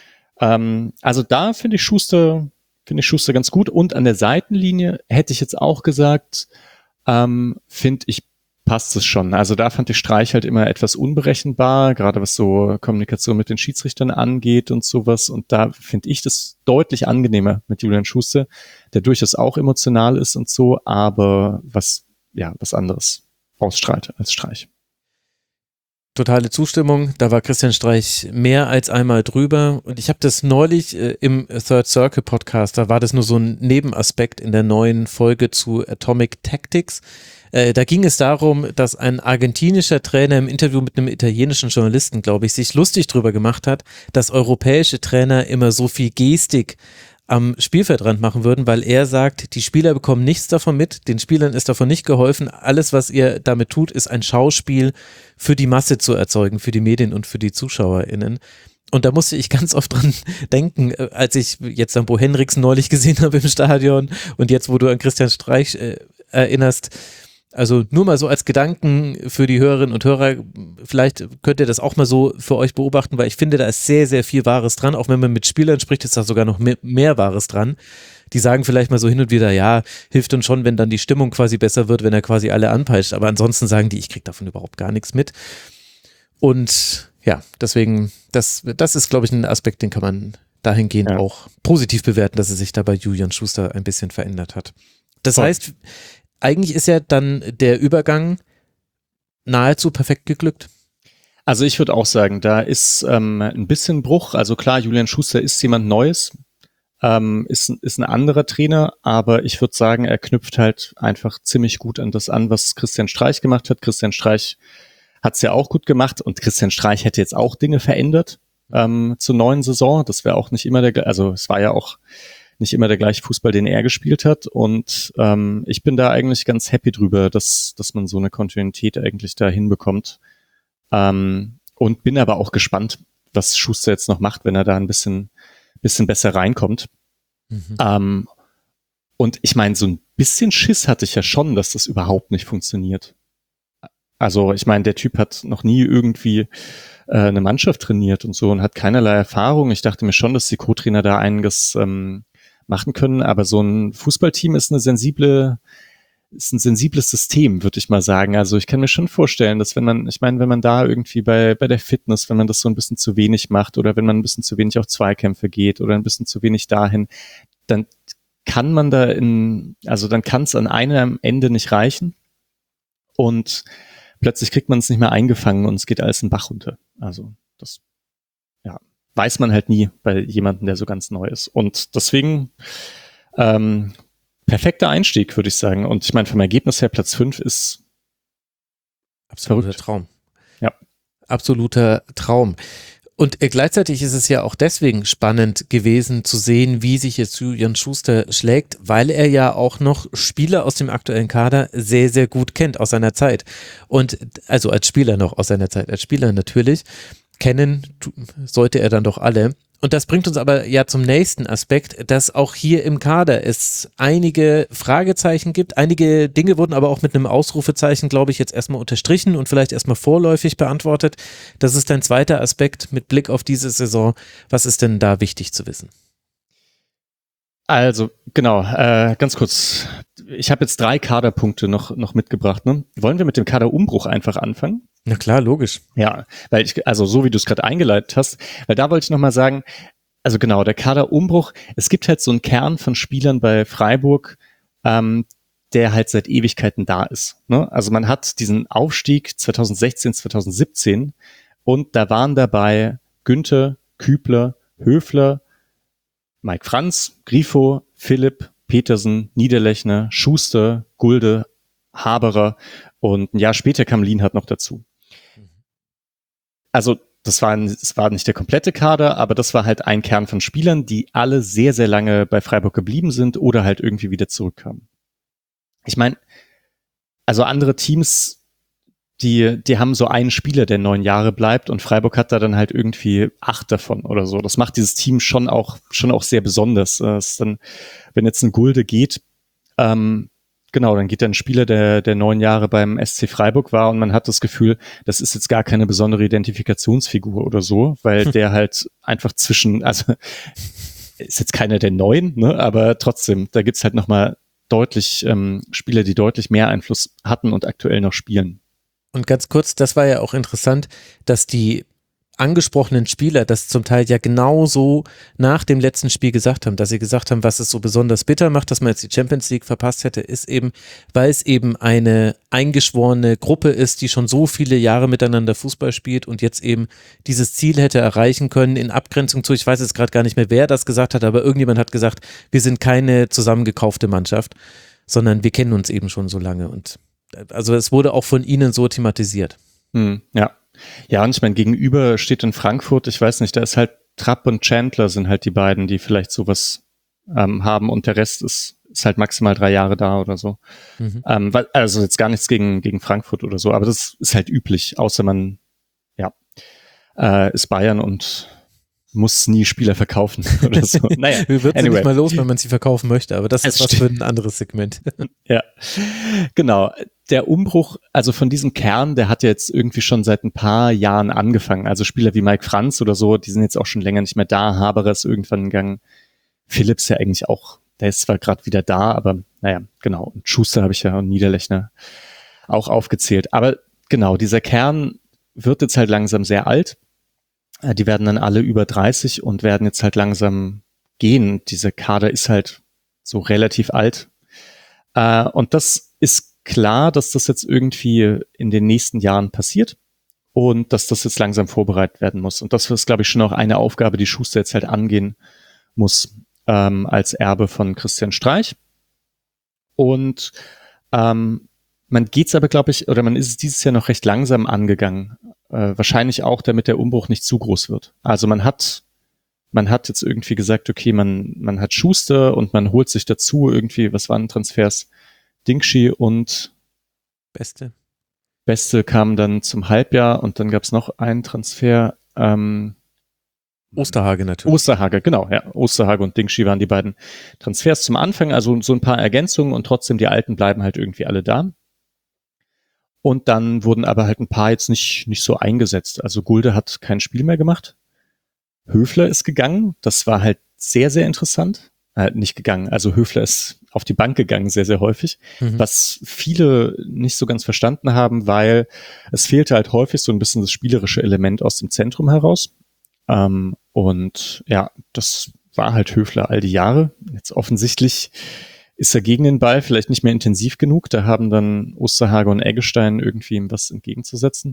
[SPEAKER 4] Also da finde ich Schuster ganz gut. Und an der Seitenlinie hätte ich jetzt auch gesagt, finde ich, passt es schon. Also da fand ich Streich halt immer etwas unberechenbar, gerade was so Kommunikation mit den Schiedsrichtern angeht und sowas. Und da finde ich das deutlich angenehmer mit Julian Schuster, der durchaus auch emotional ist und so, aber was anderes ausstrahlt als Streich.
[SPEAKER 1] Totale Zustimmung, da war Christian Streich mehr als einmal drüber und ich habe das neulich im Third Circle Podcast, da war das nur so ein Nebenaspekt in der neuen Folge zu Atomic Tactics. Da ging es darum, dass ein argentinischer Trainer im Interview mit einem italienischen Journalisten, glaube ich, sich lustig drüber gemacht hat, dass europäische Trainer immer so viel Gestik am Spielfeldrand machen würden, weil er sagt, die Spieler bekommen nichts davon mit, den Spielern ist davon nicht geholfen, alles, was ihr damit tut, ist ein Schauspiel für die Masse zu erzeugen, für die Medien und für die ZuschauerInnen. Und da musste ich ganz oft dran denken, als ich jetzt an Bo Henriksen neulich gesehen habe im Stadion und jetzt, wo du an Christian Streich erinnerst. Also nur mal so als Gedanken für die Hörerinnen und Hörer, vielleicht könnt ihr das auch mal so für euch beobachten, weil ich finde, da ist sehr, sehr viel Wahres dran. Auch wenn man mit Spielern spricht, ist da sogar noch mehr Wahres dran. Die sagen vielleicht mal so hin und wieder, ja, hilft uns schon, wenn dann die Stimmung quasi besser wird, wenn er quasi alle anpeitscht. Aber ansonsten sagen die, ich kriege davon überhaupt gar nichts mit. Und ja, deswegen, das ist, glaube ich, ein Aspekt, den kann man dahingehend auch positiv bewerten, dass es sich da bei Julian Schuster ein bisschen verändert hat. Das heißt, eigentlich ist ja dann der Übergang nahezu perfekt geglückt.
[SPEAKER 4] Also ich würde auch sagen, da ist ein bisschen Bruch. Also klar, Julian Schuster ist jemand Neues, ist ein anderer Trainer, aber ich würde sagen, er knüpft halt einfach ziemlich gut an das an, was Christian Streich gemacht hat. Christian Streich hat es ja auch gut gemacht und Christian Streich hätte jetzt auch Dinge verändert zur neuen Saison. Das wäre auch nicht immer es war ja auch nicht immer der gleiche Fußball, den er gespielt hat. Und ich bin da eigentlich ganz happy drüber, dass man so eine Kontinuität eigentlich da hinbekommt. Und bin aber auch gespannt, was Schuster jetzt noch macht, wenn er da ein bisschen besser reinkommt. Und ich meine, so ein bisschen Schiss hatte ich ja schon, dass das überhaupt nicht funktioniert. Also ich meine, der Typ hat noch nie irgendwie eine Mannschaft trainiert und so und hat keinerlei Erfahrung. Ich dachte mir schon, dass die Co-Trainer da einiges machen können, aber so ein Fußballteam ist ein sensibles System, würde ich mal sagen. Also ich kann mir schon vorstellen, dass wenn man da irgendwie bei der Fitness, wenn man das so ein bisschen zu wenig macht oder wenn man ein bisschen zu wenig auf Zweikämpfe geht oder ein bisschen zu wenig dahin, dann kann man dann kann es an einem Ende nicht reichen und plötzlich kriegt man es nicht mehr eingefangen und es geht alles den Bach runter. Also das weiß man halt nie bei jemandem, der so ganz neu ist. Und deswegen perfekter Einstieg, würde ich sagen. Und ich meine, vom Ergebnis her Platz 5 ist
[SPEAKER 1] absoluter
[SPEAKER 4] verrückt.
[SPEAKER 1] Traum.
[SPEAKER 4] Ja.
[SPEAKER 1] Absoluter Traum. Und gleichzeitig ist es ja auch deswegen spannend gewesen zu sehen, wie sich jetzt Julian Schuster schlägt, weil er ja auch noch Spieler aus dem aktuellen Kader sehr, sehr gut kennt aus seiner Zeit. Und also als Spieler noch aus seiner Zeit, als Spieler natürlich. Kennen sollte er dann doch alle. Und das bringt uns aber ja zum nächsten Aspekt, dass auch hier im Kader es einige Fragezeichen gibt. Einige Dinge wurden aber auch mit einem Ausrufezeichen, glaube ich, jetzt erstmal unterstrichen und vielleicht erstmal vorläufig beantwortet. Das ist ein zweiter Aspekt mit Blick auf diese Saison. Was ist denn da wichtig zu wissen?
[SPEAKER 4] Also, genau, ganz kurz. Ich habe jetzt 3 Kaderpunkte noch mitgebracht. Ne? Wollen wir mit dem Kaderumbruch einfach anfangen?
[SPEAKER 1] Na klar, logisch.
[SPEAKER 4] Ja, weil so wie du es gerade eingeleitet hast, weil da wollte ich nochmal sagen, also genau, der Kaderumbruch, es gibt halt so einen Kern von Spielern bei Freiburg, der halt seit Ewigkeiten da ist. Ne? Also man hat diesen Aufstieg 2016, 2017 und da waren dabei Günther, Kübler, Höfler, Mike Franz, Grifo, Philipp, Petersen, Niederlechner, Schuster, Gulde, Haberer und ein Jahr später kam Lienhardt noch dazu. Also das war nicht der komplette Kader, aber das war halt ein Kern von Spielern, die alle sehr, sehr lange bei Freiburg geblieben sind oder halt irgendwie wieder zurückkamen. Ich meine, also andere Teams, die haben so einen Spieler, der 9 Jahre bleibt und Freiburg hat da dann halt irgendwie 8 davon oder so. Das macht dieses Team schon auch sehr besonders. Das ist dann, wenn jetzt ein Gulde geht, genau, dann geht da ein Spieler, der 9 Jahre beim SC Freiburg war und man hat das Gefühl, das ist jetzt gar keine besondere Identifikationsfigur oder so, weil der halt einfach also ist jetzt keiner der Neuen, ne, aber trotzdem, da gibt's halt nochmal deutlich Spieler, die deutlich mehr Einfluss hatten und aktuell noch spielen.
[SPEAKER 1] Und ganz kurz, das war ja auch interessant, dass die angesprochenen Spieler das zum Teil ja genauso nach dem letzten Spiel gesagt haben, dass sie gesagt haben, was es so besonders bitter macht, dass man jetzt die Champions League verpasst hätte, ist eben, weil es eben eine eingeschworene Gruppe ist, die schon so viele Jahre miteinander Fußball spielt und jetzt eben dieses Ziel hätte erreichen können in Abgrenzung zu, ich weiß jetzt gerade gar nicht mehr, wer das gesagt hat, aber irgendjemand hat gesagt, wir sind keine zusammengekaufte Mannschaft, sondern wir kennen uns eben schon so lange und also es wurde auch von ihnen so thematisiert.
[SPEAKER 4] Ja. Ja, und ich meine, gegenüber steht in Frankfurt, ich weiß nicht, da ist halt Trapp und Chandler sind halt die beiden, die vielleicht sowas haben und der Rest ist halt maximal 3 Jahre da oder so. Also jetzt gar nichts gegen Frankfurt oder so, aber das ist halt üblich, außer man ist Bayern und muss nie Spieler verkaufen oder so.
[SPEAKER 1] Naja, wird anyway. Nicht mal los, wenn man sie verkaufen möchte, aber das ist was für ein anderes Segment.
[SPEAKER 4] Ja, genau. Der Umbruch, also von diesem Kern, der hat ja jetzt irgendwie schon seit ein paar Jahren angefangen. Also Spieler wie Mike Franz oder so, die sind jetzt auch schon länger nicht mehr da. Haberer ist irgendwann gegangen. Phillips ja eigentlich auch, der ist zwar gerade wieder da, aber naja, genau. Und Schuster habe ich ja und Niederlechner auch aufgezählt. Aber genau, dieser Kern wird jetzt halt langsam sehr alt. Die werden dann alle über 30 und werden jetzt halt langsam gehen. Dieser Kader ist halt so relativ alt. Und das ist klar, dass das jetzt irgendwie in den nächsten Jahren passiert und dass das jetzt langsam vorbereitet werden muss. Und das ist, glaube ich, schon auch eine Aufgabe, die Schuster jetzt halt angehen muss als Erbe von Christian Streich. Und man geht's aber, glaube ich, oder man ist es dieses Jahr noch recht langsam angegangen. Wahrscheinlich auch, damit der Umbruch nicht zu groß wird. Also man hat jetzt irgendwie gesagt, okay, man hat Schuster und man holt sich dazu irgendwie, was waren Transfers? Dingschi und Beste kamen dann zum Halbjahr und dann gab es noch einen Transfer.
[SPEAKER 1] Osterhage natürlich.
[SPEAKER 4] Osterhage, genau, ja. Osterhage und Dingschi waren die beiden Transfers zum Anfang, also so ein paar Ergänzungen und trotzdem die Alten bleiben halt irgendwie alle da. Und dann wurden aber halt ein paar jetzt nicht so eingesetzt. Also Gulde hat kein Spiel mehr gemacht. Höfler ist gegangen. Das war halt sehr, sehr interessant. Nicht gegangen. Also Höfler ist auf die Bank gegangen, sehr, sehr häufig. Was viele nicht so ganz verstanden haben, weil es fehlte halt häufig so ein bisschen das spielerische Element aus dem Zentrum heraus. Und ja, das war halt Höfler all die Jahre. Jetzt offensichtlich ist er gegen den Ball vielleicht nicht mehr intensiv genug. Da haben dann Osterhage und Eggestein irgendwie ihm was entgegenzusetzen.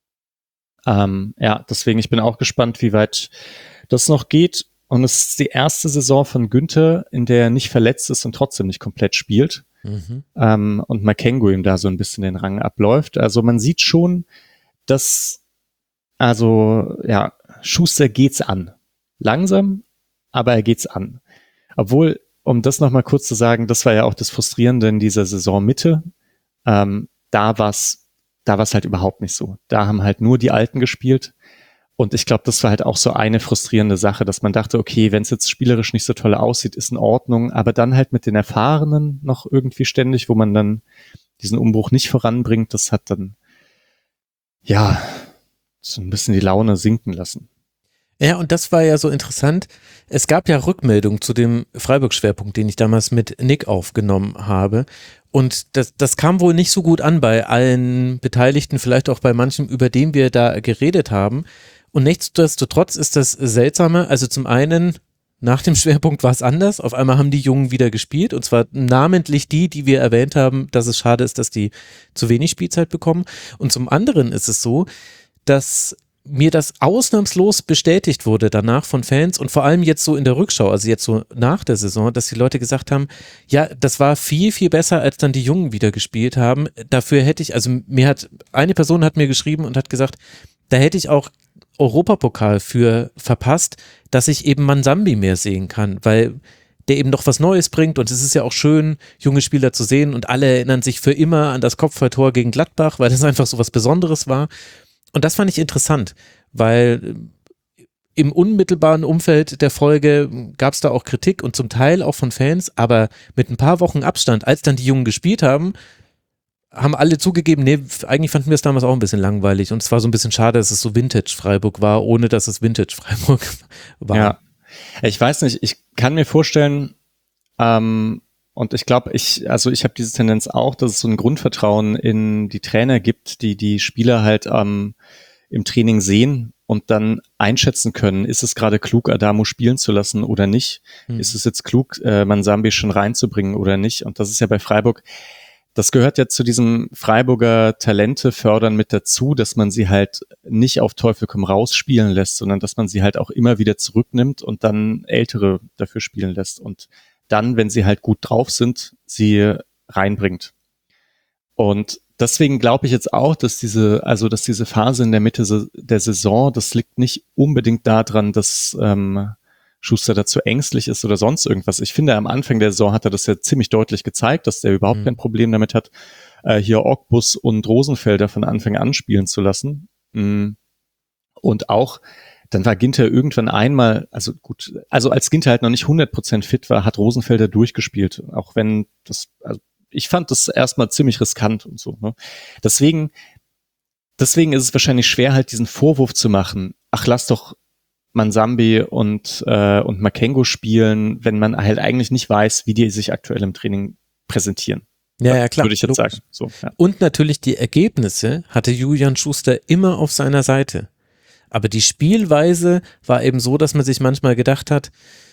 [SPEAKER 4] Ja, deswegen, ich bin auch gespannt, wie weit das noch geht. Und es ist die erste Saison von Günther, in der er nicht verletzt ist und trotzdem nicht komplett spielt. Und Makengo ihm da so ein bisschen den Rang abläuft. Also man sieht schon, dass, also ja, Schuster geht's an. Langsam, aber er geht's an. Obwohl, um das nochmal kurz zu sagen, das war ja auch das Frustrierende in dieser Saisonmitte. Da war's halt überhaupt nicht so. Da haben halt nur die Alten gespielt. Und ich glaube, das war halt auch so eine frustrierende Sache, dass man dachte, okay, wenn es jetzt spielerisch nicht so toll aussieht, ist in Ordnung, aber dann halt mit den Erfahrenen noch irgendwie ständig, wo man dann diesen Umbruch nicht voranbringt, das hat dann, ja, so ein bisschen die Laune sinken lassen.
[SPEAKER 1] Ja, und das war ja so interessant. Es gab ja Rückmeldungen zu dem Freiburg-Schwerpunkt, den ich damals mit Nick aufgenommen habe. Und das kam wohl nicht so gut an bei allen Beteiligten, vielleicht auch bei manchem, über den wir da geredet haben. Und nichtsdestotrotz ist das Seltsame. Also zum einen, nach dem Schwerpunkt war es anders. Auf einmal haben die Jungen wieder gespielt. Und zwar namentlich die wir erwähnt haben, dass es schade ist, dass die zu wenig Spielzeit bekommen. Und zum anderen ist es so, dass mir das ausnahmslos bestätigt wurde danach von Fans und vor allem jetzt so in der Rückschau, also jetzt so nach der Saison, dass die Leute gesagt haben, ja, das war viel, viel besser, als dann die Jungen wieder gespielt haben. Dafür hätte ich, also eine Person hat mir geschrieben und hat gesagt, da hätte ich auch Europapokal für verpasst, dass ich eben Mansambi mehr sehen kann, weil der eben doch was Neues bringt und es ist ja auch schön, junge Spieler zu sehen und alle erinnern sich für immer an das Kopfballtor gegen Gladbach, weil das einfach so was Besonderes war. Und das fand ich interessant, weil im unmittelbaren Umfeld der Folge gab es da auch Kritik und zum Teil auch von Fans, aber mit ein paar Wochen Abstand, als dann die Jungen gespielt haben, haben alle zugegeben, nee, eigentlich fanden wir es damals auch ein bisschen langweilig und es war so ein bisschen schade, dass es so Vintage-Freiburg war, ohne dass es Vintage-Freiburg war.
[SPEAKER 4] Ja, ich weiß nicht, ich kann mir vorstellen, und ich glaube, ich habe diese Tendenz auch, dass es so ein Grundvertrauen in die Trainer gibt, die Spieler halt im Training sehen und dann einschätzen können, ist es gerade klug, Adamo spielen zu lassen oder nicht? Ist es jetzt klug, Mansambi schon reinzubringen oder nicht? Und das ist ja bei Freiburg, das gehört ja zu diesem Freiburger Talente fördern mit dazu, dass man sie halt nicht auf Teufel komm raus spielen lässt, sondern dass man sie halt auch immer wieder zurücknimmt und dann Ältere dafür spielen lässt und dann, wenn sie halt gut drauf sind, sie reinbringt. Und deswegen glaube ich jetzt auch, dass diese Phase in der Mitte der Saison, das liegt nicht unbedingt daran, dass Schuster dazu ängstlich ist oder sonst irgendwas. Ich finde, am Anfang der Saison hat er das ja ziemlich deutlich gezeigt, dass der überhaupt kein Problem damit hat, hier Ogbus und Rosenfelder von Anfang an spielen zu lassen. Und auch, dann war Ginter irgendwann einmal, also als Ginter halt noch nicht 100% fit war, hat Rosenfelder durchgespielt. Auch wenn ich fand das erstmal ziemlich riskant und so. Ne? Deswegen ist es wahrscheinlich schwer, halt diesen Vorwurf zu machen, ach, lass doch Mansambi und Makengo spielen, wenn man halt eigentlich nicht weiß, wie die sich aktuell im Training präsentieren.
[SPEAKER 1] Ja, klar.
[SPEAKER 4] Würde ich jetzt sagen. So, ja.
[SPEAKER 1] Und natürlich die Ergebnisse hatte Julian Schuster immer auf seiner Seite. Aber die Spielweise war eben so, dass man sich manchmal gedacht hat,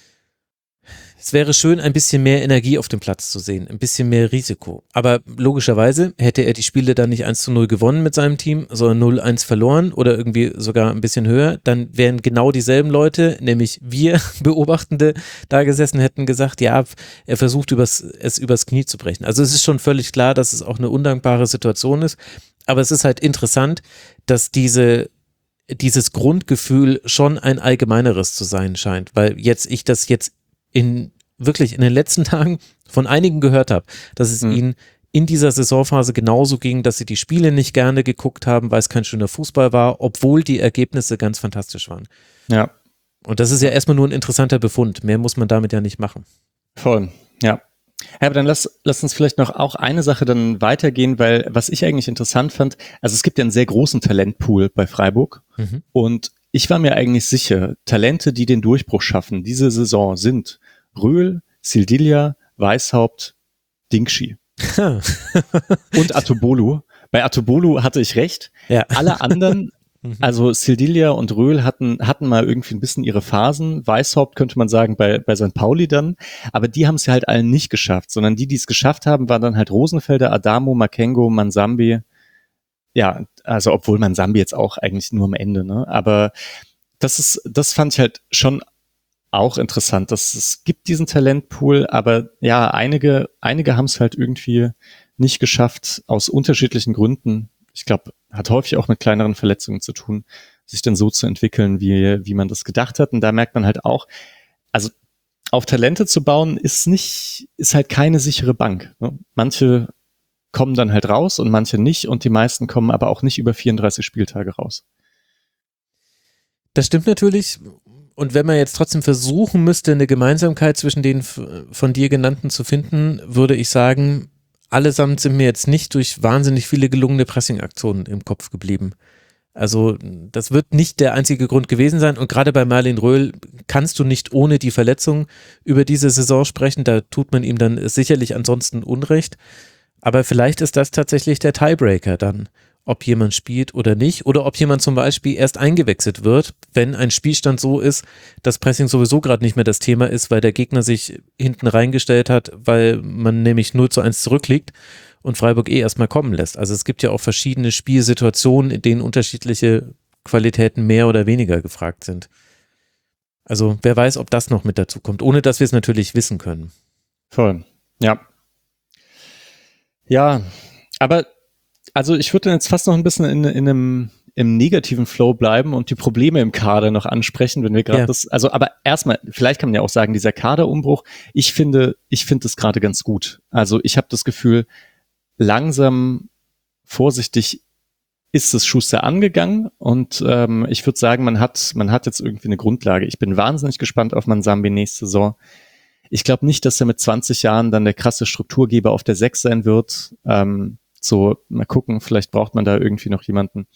[SPEAKER 1] es wäre schön, ein bisschen mehr Energie auf dem Platz zu sehen, ein bisschen mehr Risiko. Aber logischerweise hätte er die Spiele dann nicht 1:0 gewonnen mit seinem Team, sondern 0:1 verloren oder irgendwie sogar ein bisschen höher, dann wären genau dieselben Leute, nämlich wir Beobachtende, da gesessen, hätten gesagt, ja, er versucht es übers Knie zu brechen. Also es ist schon völlig klar, dass es auch eine undankbare Situation ist, aber es ist halt interessant, dass dieses Grundgefühl schon ein allgemeineres zu sein scheint, weil ich das jetzt wirklich in den letzten Tagen von einigen gehört habe, dass es ihnen in dieser Saisonphase genauso ging, dass sie die Spiele nicht gerne geguckt haben, weil es kein schöner Fußball war, obwohl die Ergebnisse ganz fantastisch waren.
[SPEAKER 4] Ja.
[SPEAKER 1] Und das ist ja erstmal nur ein interessanter Befund. Mehr muss man damit ja nicht machen.
[SPEAKER 4] Voll, ja. Aber dann lass uns vielleicht noch auch eine Sache dann weitergehen, weil was ich eigentlich interessant fand, also es gibt ja einen sehr großen Talentpool bei Freiburg und ich war mir eigentlich sicher, Talente, die den Durchbruch schaffen, diese Saison sind Röhl, Sildilia, Weishaupt, Dingschi und Atobolu. Bei Atobolu hatte ich recht.
[SPEAKER 1] Ja.
[SPEAKER 4] Alle anderen, also Sildilia und Röhl hatten mal irgendwie ein bisschen ihre Phasen. Weishaupt könnte man sagen bei St. Pauli dann. Aber die haben es ja halt allen nicht geschafft, sondern die es geschafft haben, waren dann halt Rosenfelder, Adamo, Makengo, Mansambi. Ja, also obwohl Mansambi jetzt auch eigentlich nur am Ende, ne? Aber das fand ich halt schon auch interessant, dass es gibt diesen Talentpool, aber ja, einige haben es halt irgendwie nicht geschafft, aus unterschiedlichen Gründen. Ich glaube, hat häufig auch mit kleineren Verletzungen zu tun, sich dann so zu entwickeln, wie man das gedacht hat. Und da merkt man halt auch, also auf Talente zu bauen ist halt keine sichere Bank. Ne? Manche kommen dann halt raus und manche nicht und die meisten kommen aber auch nicht über 34 Spieltage raus.
[SPEAKER 1] Das stimmt natürlich. Und wenn man jetzt trotzdem versuchen müsste, eine Gemeinsamkeit zwischen den von dir genannten zu finden, würde ich sagen, allesamt sind mir jetzt nicht durch wahnsinnig viele gelungene Pressing-Aktionen im Kopf geblieben. Also das wird nicht der einzige Grund gewesen sein und gerade bei Marlin Röhl kannst du nicht ohne die Verletzung über diese Saison sprechen, da tut man ihm dann sicherlich ansonsten Unrecht, aber vielleicht ist das tatsächlich der Tiebreaker dann, ob jemand spielt oder nicht oder ob jemand zum Beispiel erst eingewechselt wird, wenn ein Spielstand so ist, dass Pressing sowieso gerade nicht mehr das Thema ist, weil der Gegner sich hinten reingestellt hat, weil man nämlich 0:1 zurückliegt und Freiburg erstmal kommen lässt. Also es gibt ja auch verschiedene Spielsituationen, in denen unterschiedliche Qualitäten mehr oder weniger gefragt sind. Also wer weiß, ob das noch mit dazu kommt, ohne dass wir es natürlich wissen können.
[SPEAKER 4] Voll, ja. Ja, aber also ich würde jetzt fast noch ein bisschen im negativen Flow bleiben und die Probleme im Kader noch ansprechen, wenn wir gerade aber erstmal, vielleicht kann man ja auch sagen, dieser Kaderumbruch, ich finde das gerade ganz gut. Also ich habe das Gefühl, langsam, vorsichtig ist es Schuster angegangen und ich würde sagen, man hat jetzt irgendwie eine Grundlage. Ich bin wahnsinnig gespannt auf Mansambi nächste Saison. Ich glaube nicht, dass er mit 20 Jahren dann der krasse Strukturgeber auf der 6 sein wird. So, mal gucken, vielleicht braucht man da irgendwie noch jemanden.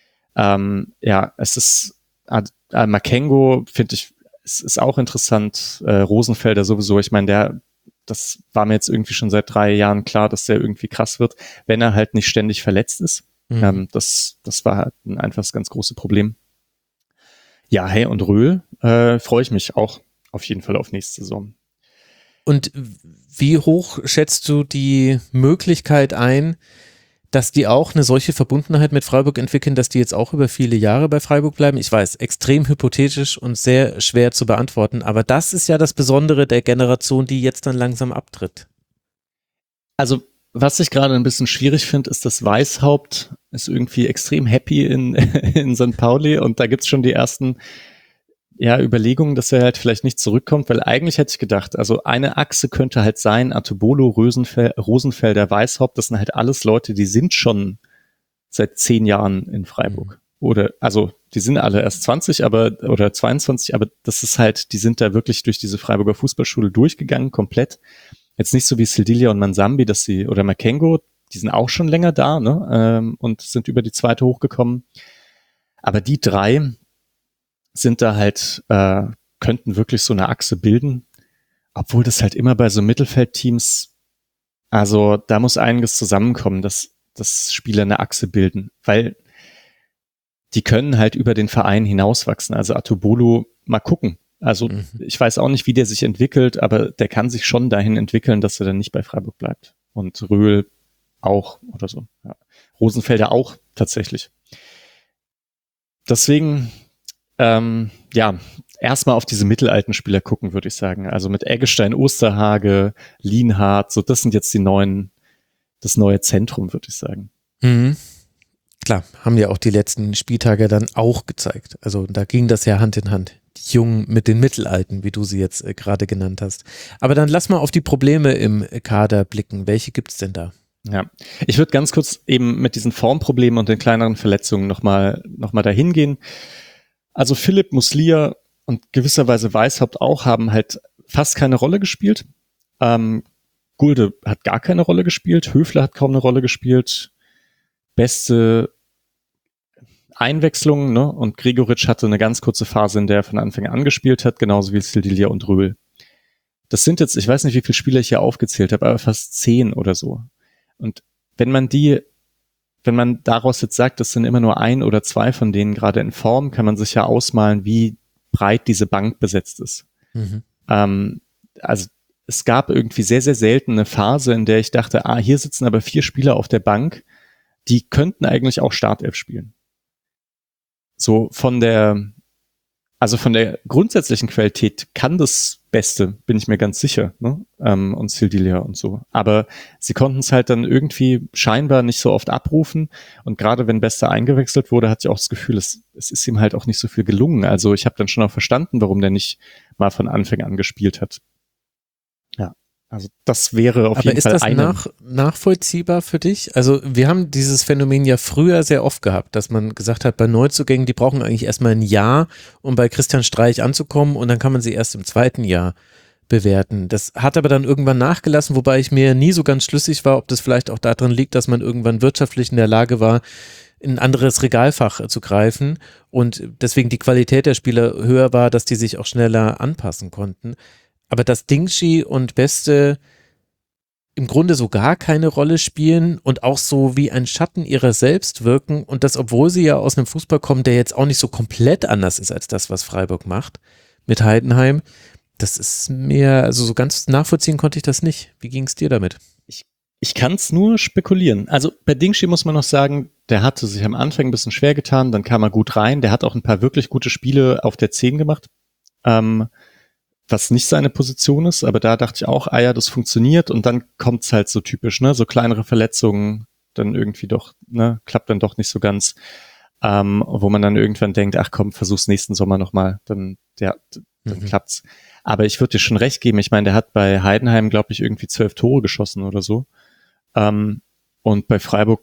[SPEAKER 4] Es ist Makengo, finde ich, ist auch interessant. Rosenfelder sowieso, ich meine, das war mir jetzt irgendwie schon seit 3 Jahren klar, dass der irgendwie krass wird, wenn er halt nicht ständig verletzt ist. Das war halt einfach das ganz große Problem. Ja, hey, und Röhl freue ich mich auch auf jeden Fall auf nächste Saison.
[SPEAKER 1] Und wie hoch schätzt du die Möglichkeit ein, dass die auch eine solche Verbundenheit mit Freiburg entwickeln, dass die jetzt auch über viele Jahre bei Freiburg bleiben? Ich weiß, extrem hypothetisch und sehr schwer zu beantworten, aber das ist ja das Besondere der Generation, die jetzt dann langsam abtritt.
[SPEAKER 4] Also, was ich gerade ein bisschen schwierig finde, ist, dass Weishaupt ist irgendwie extrem happy in St. Pauli und da gibt's schon die ersten Überlegungen, dass er halt vielleicht nicht zurückkommt, weil eigentlich hätte ich gedacht, also eine Achse könnte halt sein, Atubolo, Rosenfelder, Weishaupt, das sind halt alles Leute, die sind schon seit 10 Jahren in Freiburg. Oder, also, die sind alle erst 20, oder 22, aber das ist halt, die sind da wirklich durch diese Freiburger Fußballschule durchgegangen, komplett. Jetzt nicht so wie Sildilia und Mansambi, oder Makengo, die sind auch schon länger da, ne, und sind über die zweite hochgekommen. Aber die 3 sind da halt, könnten wirklich so eine Achse bilden, obwohl das halt immer bei so Mittelfeldteams, also da muss einiges zusammenkommen, dass Spieler eine Achse bilden, weil die können halt über den Verein hinauswachsen. Also Atubolo, mal gucken. Also ich weiß auch nicht, wie der sich entwickelt, aber der kann sich schon dahin entwickeln, dass er dann nicht bei Freiburg bleibt. Und Röhl auch oder so. Ja. Rosenfelder auch tatsächlich. Deswegen erstmal auf diese mittelalten Spieler gucken, würde ich sagen. Also mit Eggestein, Osterhage, Lienhardt, so das sind jetzt das neue Zentrum, würde ich sagen.
[SPEAKER 1] Mhm. Klar, haben ja auch die letzten Spieltage dann auch gezeigt. Also da ging das ja Hand in Hand. Die Jungen mit den Mittelalten, wie du sie jetzt gerade genannt hast. Aber dann lass mal auf die Probleme im Kader blicken. Welche gibt's denn da?
[SPEAKER 4] Ja, ich würde ganz kurz eben mit diesen Formproblemen und den kleineren Verletzungen nochmal dahin gehen. Also Philipp, Muslia und gewisserweise Weishaupt auch haben halt fast keine Rolle gespielt. Gulde hat gar keine Rolle gespielt. Höfler hat kaum eine Rolle gespielt. Beste Einwechslung, ne? Und Gregoritsch hatte eine ganz kurze Phase, in der er von Anfang an gespielt hat, genauso wie Sildilia und Röhl. Das sind jetzt, ich weiß nicht, wie viele Spieler ich hier aufgezählt habe, aber fast 10 oder so. Und wenn man daraus jetzt sagt, das sind immer nur 1 oder 2 von denen gerade in Form, kann man sich ja ausmalen, wie breit diese Bank besetzt ist. Also es gab irgendwie sehr, sehr selten eine Phase, in der ich dachte, hier sitzen aber 4 Spieler auf der Bank, die könnten eigentlich auch Startelf spielen. So von der grundsätzlichen Qualität kann das Beste, bin ich mir ganz sicher, ne? Und Sildilia und so. Aber sie konnten es halt dann irgendwie scheinbar nicht so oft abrufen. Und gerade wenn Beste eingewechselt wurde, hatte ich auch das Gefühl, es ist ihm halt auch nicht so viel gelungen. Also ich habe dann schon auch verstanden, warum der nicht mal von Anfang an gespielt hat. Ja, also das wäre auf jeden Fall eine.
[SPEAKER 1] Aber ist das nachvollziehbar für dich? Also wir haben dieses Phänomen ja früher sehr oft gehabt, dass man gesagt hat, bei Neuzugängen, die brauchen eigentlich erstmal ein Jahr, um bei Christian Streich anzukommen und dann kann man sie erst im zweiten Jahr bewerten. Das hat aber dann irgendwann nachgelassen, wobei ich mir nie so ganz schlüssig war, ob das vielleicht auch daran liegt, dass man irgendwann wirtschaftlich in der Lage war, in ein anderes Regalfach zu greifen und deswegen die Qualität der Spieler höher war, dass die sich auch schneller anpassen konnten. Aber dass Dingshi und Beste im Grunde so gar keine Rolle spielen und auch so wie ein Schatten ihrer selbst wirken und das, obwohl sie ja aus einem Fußball kommen, der jetzt auch nicht so komplett anders ist als das, was Freiburg macht mit Heidenheim, das ist mir, also so ganz nachvollziehen konnte ich das nicht. Wie ging es dir damit?
[SPEAKER 4] Ich kann es nur spekulieren. Also bei Dingshi muss man noch sagen, der hatte sich am Anfang ein bisschen schwer getan, dann kam er gut rein, der hat auch ein paar wirklich gute Spiele auf der 10 gemacht. Was nicht seine Position ist, aber da dachte ich auch, das funktioniert und dann kommt's halt so typisch, ne, so kleinere Verletzungen, dann irgendwie doch, ne, klappt dann doch nicht so ganz, wo man dann irgendwann denkt, ach komm, versuch's nächsten Sommer nochmal, dann klappt's. Aber ich würde dir schon recht geben, ich meine, der hat bei Heidenheim, glaube ich, irgendwie 12 Tore geschossen oder so, und bei Freiburg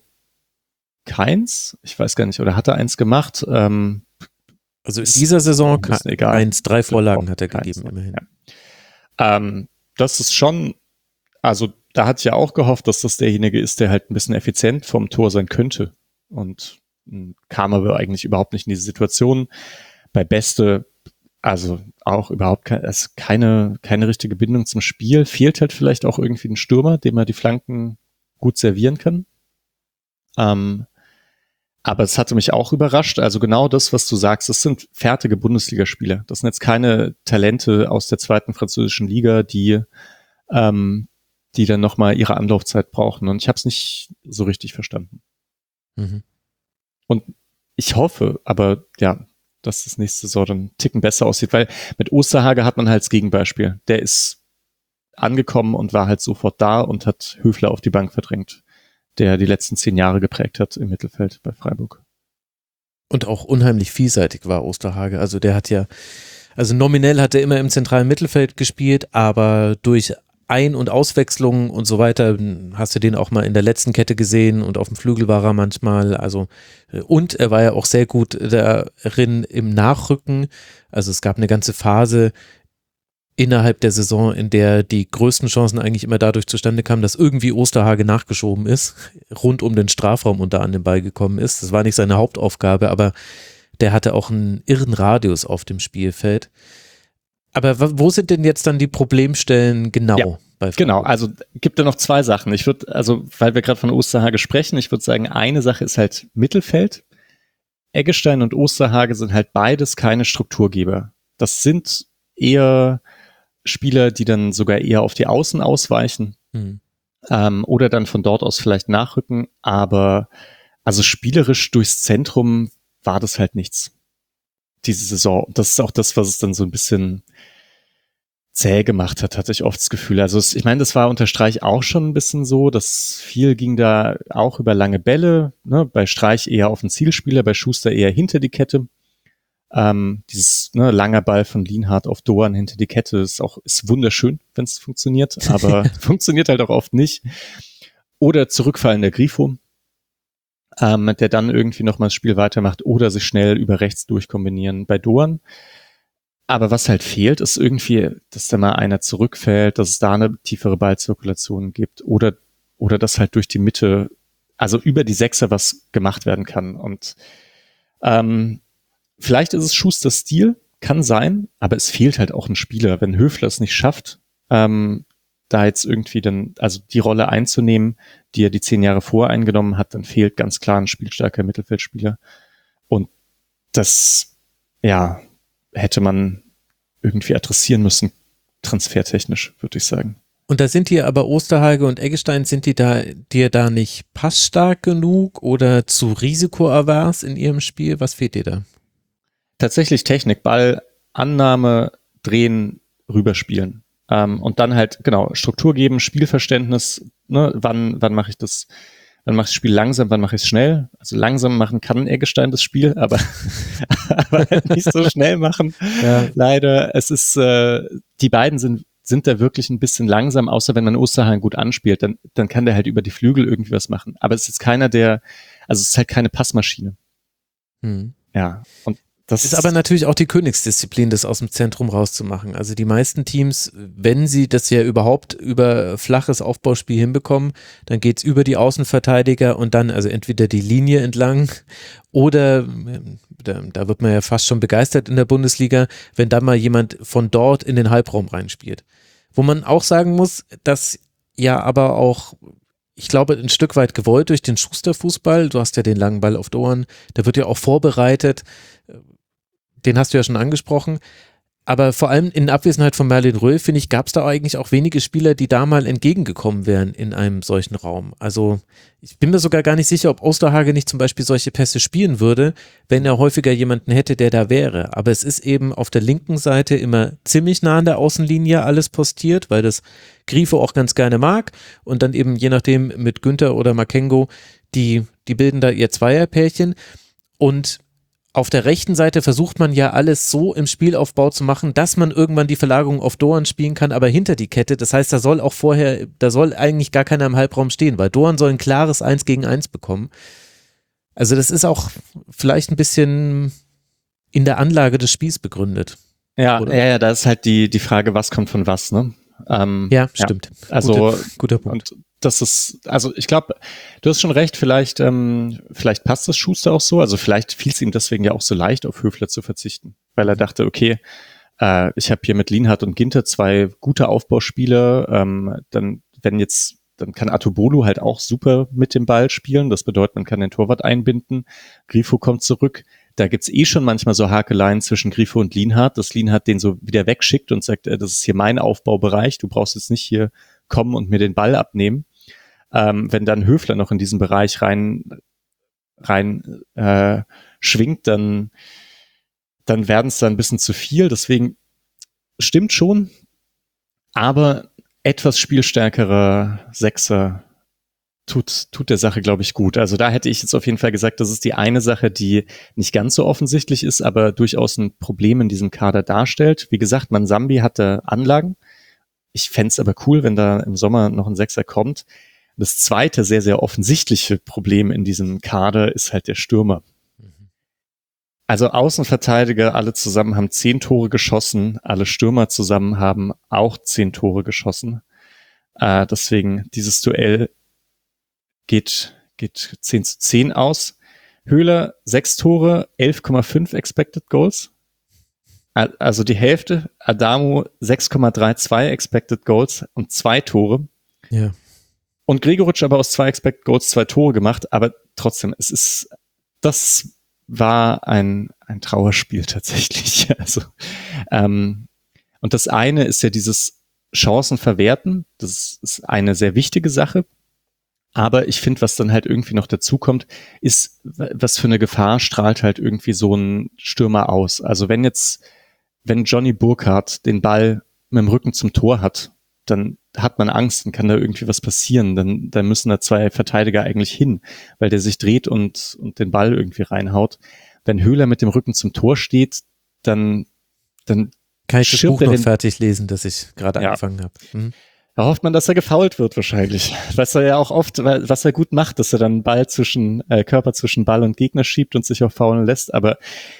[SPEAKER 4] keins, ich weiß gar nicht, oder hat er eins gemacht,
[SPEAKER 1] also in dieser Saison 3 Vorlagen hat er
[SPEAKER 4] keins,
[SPEAKER 1] gegeben, immerhin.
[SPEAKER 4] Ja. Das ist schon, also da hatte ich ja auch gehofft, dass das derjenige ist, der halt ein bisschen effizient vom Tor sein könnte. Und kam aber eigentlich überhaupt nicht in diese Situation. Bei Beste, also auch überhaupt keine richtige Bindung zum Spiel. Fehlt halt vielleicht auch irgendwie ein Stürmer, dem er die Flanken gut servieren kann. Aber es hatte mich auch überrascht. Also genau das, was du sagst, das sind fertige Bundesligaspieler. Das sind jetzt keine Talente aus der zweiten französischen Liga, die dann nochmal ihre Anlaufzeit brauchen. Und ich habe es nicht so richtig verstanden.
[SPEAKER 1] Mhm.
[SPEAKER 4] Und ich hoffe, aber ja, dass das nächste Saison dann einen Ticken besser aussieht, weil mit Osterhage hat man halt das Gegenbeispiel. Der ist angekommen und war halt sofort da und hat Höfler auf die Bank verdrängt, der die letzten 10 Jahre geprägt hat im Mittelfeld bei Freiburg.
[SPEAKER 1] Und auch unheimlich vielseitig war Osterhage. Also der hat ja, also nominell hat er immer im zentralen Mittelfeld gespielt, aber durch Ein- und Auswechslungen und so weiter hast du den auch mal in der letzten Kette gesehen und auf dem Flügel war er manchmal. Also und er war ja auch sehr gut darin im Nachrücken. Also es gab eine ganze Phase innerhalb der Saison, in der die größten Chancen eigentlich immer dadurch zustande kamen, dass irgendwie Osterhage nachgeschoben ist, rund um den Strafraum und da an den Ball gekommen ist. Das war nicht seine Hauptaufgabe, aber der hatte auch einen irren Radius auf dem Spielfeld. Aber wo sind denn jetzt dann die Problemstellen genau?
[SPEAKER 4] Ja,
[SPEAKER 1] bei Freiburg?
[SPEAKER 4] Genau, also gibt da noch 2 Sachen. Ich würde, also weil wir gerade von Osterhage sprechen, ich würde sagen, eine Sache ist halt Mittelfeld. Eggestein und Osterhage sind halt beides keine Strukturgeber. Das sind eher Spieler, die dann sogar eher auf die Außen ausweichen oder dann von dort aus vielleicht nachrücken. Aber also spielerisch durchs Zentrum war das halt nichts diese Saison. Das ist auch das, was es dann so ein bisschen zäh gemacht hat, hatte ich oft das Gefühl. Also ich meine, das war unter Streich auch schon ein bisschen so, dass viel ging da auch über lange Bälle, ne? Bei Streich eher auf den Zielspieler, bei Schuster eher hinter die Kette. Dieses langer Ball von Lienhardt auf Doan hinter die Kette ist wunderschön, wenn es funktioniert, aber funktioniert halt auch oft nicht. Oder zurückfallender Grifo, der dann irgendwie nochmal das Spiel weitermacht oder sich schnell über rechts durchkombinieren bei Doan. Aber was halt fehlt, ist irgendwie, dass da mal einer zurückfällt, dass es da eine tiefere Ballzirkulation gibt oder dass halt durch die Mitte, also über die Sechser was gemacht werden kann. Und vielleicht ist es Schusters Stil, kann sein, aber es fehlt halt auch ein Spieler. Wenn Höfler es nicht schafft, da jetzt irgendwie dann, also die Rolle einzunehmen, die er die 10 Jahre vorher eingenommen hat, dann fehlt ganz klar ein spielstarker Mittelfeldspieler. Und das, ja, hätte man irgendwie adressieren müssen, transfertechnisch, würde ich sagen.
[SPEAKER 1] Und da sind dir aber Osterhage und Eggestein, sind die da dir da nicht passstark genug oder zu risikoavers in ihrem Spiel? Was fehlt dir da?
[SPEAKER 4] Tatsächlich Technik, Ball, Annahme, drehen, rüberspielen. Und dann halt, genau, Struktur geben, Spielverständnis, ne, wann mache ich das Spiel langsam, wann mache ich es schnell? Also langsam machen kann Eggestein das Spiel, aber halt nicht so schnell machen. Ja. Leider, es ist, die beiden sind da wirklich ein bisschen langsam, außer wenn man Osterhage gut anspielt, dann kann der halt über die Flügel irgendwie was machen. Aber es ist jetzt keiner, es ist halt keine Passmaschine. Ja, und das
[SPEAKER 1] ist aber natürlich auch die Königsdisziplin, das aus dem Zentrum rauszumachen. Also die meisten Teams, wenn sie das ja überhaupt über flaches Aufbauspiel hinbekommen, dann geht's über die Außenverteidiger und dann also entweder die Linie entlang oder, da wird man ja fast schon begeistert in der Bundesliga, wenn dann mal jemand von dort in den Halbraum reinspielt. Wo man auch sagen muss, dass ja aber auch, ich glaube, ein Stück weit gewollt durch den Schuster-Fußball, du hast ja den langen Ball auf Doan, der wird ja auch vorbereitet, den hast du ja schon angesprochen, aber vor allem in Abwesenheit von Merlin Röhl, finde ich, gab es da eigentlich auch wenige Spieler, die da mal entgegengekommen wären in einem solchen Raum. Also ich bin mir sogar gar nicht sicher, ob Osterhage nicht zum Beispiel solche Pässe spielen würde, wenn er häufiger jemanden hätte, der da wäre. Aber es ist eben auf der linken Seite immer ziemlich nah an der Außenlinie alles postiert, weil das Grifo auch ganz gerne mag und dann eben je nachdem mit Günther oder Makengo, die bilden da ihr Zweierpärchen und auf der rechten Seite versucht man ja alles so im Spielaufbau zu machen, dass man irgendwann die Verlagerung auf Doan spielen kann, aber hinter die Kette. Das heißt, da soll eigentlich gar keiner im Halbraum stehen, weil Doan soll ein klares 1-gegen-1 bekommen. Also das ist auch vielleicht ein bisschen in der Anlage des Spiels begründet.
[SPEAKER 4] Ja, da ist halt die Frage, was kommt von was, ne?
[SPEAKER 1] Ja, stimmt.
[SPEAKER 4] Also
[SPEAKER 1] guter Punkt.
[SPEAKER 4] Und das ist, also ich glaube, du hast schon recht, vielleicht passt das Schuster auch so, also vielleicht fiel es ihm deswegen ja auch so leicht, auf Höfler zu verzichten, weil er dachte, okay, ich habe hier mit Lienhardt und Ginter 2 gute Aufbauspieler, dann wenn jetzt dann kann Atubolu halt auch super mit dem Ball spielen. Das bedeutet, man kann den Torwart einbinden. Grifo kommt zurück. Da gibt's schon manchmal so Hakeleien zwischen Grifo und Lienhardt, dass Lienhardt den so wieder wegschickt und sagt, das ist hier mein Aufbaubereich, du brauchst jetzt nicht hier kommen und mir den Ball abnehmen. Wenn dann Höfler noch in diesen Bereich rein schwingt, dann werden es da ein bisschen zu viel. Deswegen stimmt schon, aber etwas spielstärkerer Sechser tut der Sache, glaube ich, gut. Also da hätte ich jetzt auf jeden Fall gesagt, das ist die eine Sache, die nicht ganz so offensichtlich ist, aber durchaus ein Problem in diesem Kader darstellt. Wie gesagt, Mansambi hatte Anlagen. Ich fände es aber cool, wenn da im Sommer noch ein Sechser kommt. Das zweite sehr, sehr offensichtliche Problem in diesem Kader ist halt der Stürmer. Also Außenverteidiger, alle zusammen haben 10 Tore geschossen, alle Stürmer zusammen haben auch 10 Tore geschossen. Deswegen dieses Duell geht 10-10 aus. Höhler 6 Tore, 11,5 Expected Goals. Also die Hälfte. Adamu 6,32 Expected Goals und 2 Tore.
[SPEAKER 1] Ja.
[SPEAKER 4] Und Gregoritsch aber aus 2 Expected Goals 2 Tore gemacht, aber trotzdem, das war ein Trauerspiel tatsächlich. Also, und das eine ist ja dieses Chancen verwerten. Das ist eine sehr wichtige Sache. Aber ich finde, was dann halt irgendwie noch dazu kommt, ist, was für eine Gefahr strahlt halt irgendwie so ein Stürmer aus. Also wenn Johnny Burkhardt den Ball mit dem Rücken zum Tor hat, dann hat man Angst, dann kann da irgendwie was passieren. Dann müssen da 2 Verteidiger eigentlich hin, weil der sich dreht und den Ball irgendwie reinhaut. Wenn Höhler mit dem Rücken zum Tor steht, dann
[SPEAKER 1] kann ich das Buch noch fertig lesen, das ich gerade angefangen habe.
[SPEAKER 4] Da hofft man, dass er gefoult wird wahrscheinlich. Was er ja auch oft, was er gut macht, dass er dann Körper zwischen Ball und Gegner schiebt und sich auch faulen lässt. Aber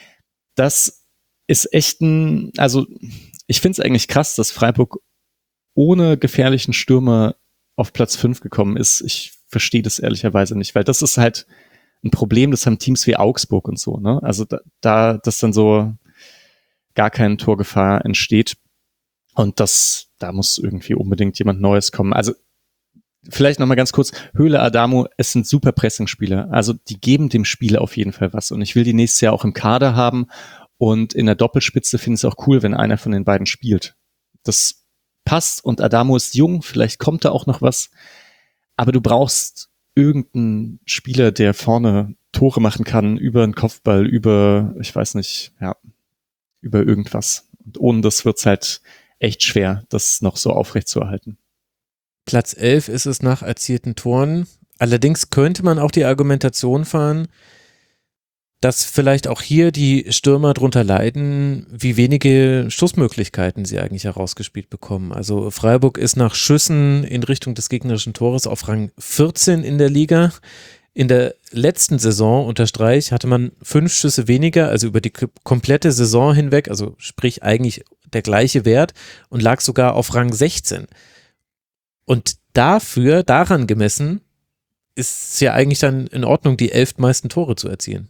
[SPEAKER 4] das ist echt also ich finde es eigentlich krass, dass Freiburg ohne gefährlichen Stürmer auf Platz 5 gekommen ist. Ich verstehe das ehrlicherweise nicht, weil das ist halt ein Problem, das haben Teams wie Augsburg und so, ne? Also da dass dann so gar keine Torgefahr entsteht. Und da muss irgendwie unbedingt jemand Neues kommen. Also vielleicht nochmal ganz kurz, Höhle, Adamu, es sind super Pressing-Spieler. Also die geben dem Spiel auf jeden Fall was. Und ich will die nächstes Jahr auch im Kader haben. Und in der Doppelspitze finde ich es auch cool, wenn einer von den beiden spielt. Das passt und Adamu ist jung, vielleicht kommt da auch noch was. Aber du brauchst irgendeinen Spieler, der vorne Tore machen kann, über einen Kopfball, über, ich weiß nicht, über irgendwas. Und ohne das wird's halt echt schwer, das noch so aufrecht zu erhalten.
[SPEAKER 1] Platz 11 ist es nach erzielten Toren. Allerdings könnte man auch die Argumentation fahren, dass vielleicht auch hier die Stürmer drunter leiden, wie wenige Schussmöglichkeiten sie eigentlich herausgespielt bekommen. Also Freiburg ist nach Schüssen in Richtung des gegnerischen Tores auf Rang 14 in der Liga. In der letzten Saison unter Streich hatte man 5 Schüsse weniger, also über die komplette Saison hinweg, also sprich eigentlich der gleiche Wert und lag sogar auf Rang 16. Und daran gemessen, ist es ja eigentlich dann in Ordnung, die 11 meisten Tore zu erzielen.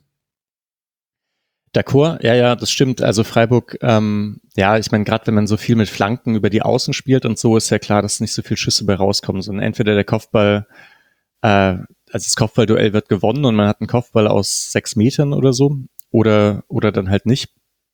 [SPEAKER 4] D'accord, ja, das stimmt. Also Freiburg, ich meine, gerade wenn man so viel mit Flanken über die Außen spielt und so, ist ja klar, dass nicht so viel Schüsse bei rauskommen, sondern entweder der Kopfball, also das Kopfballduell wird gewonnen und man hat einen Kopfball aus 6 Metern oder so, oder dann halt nicht.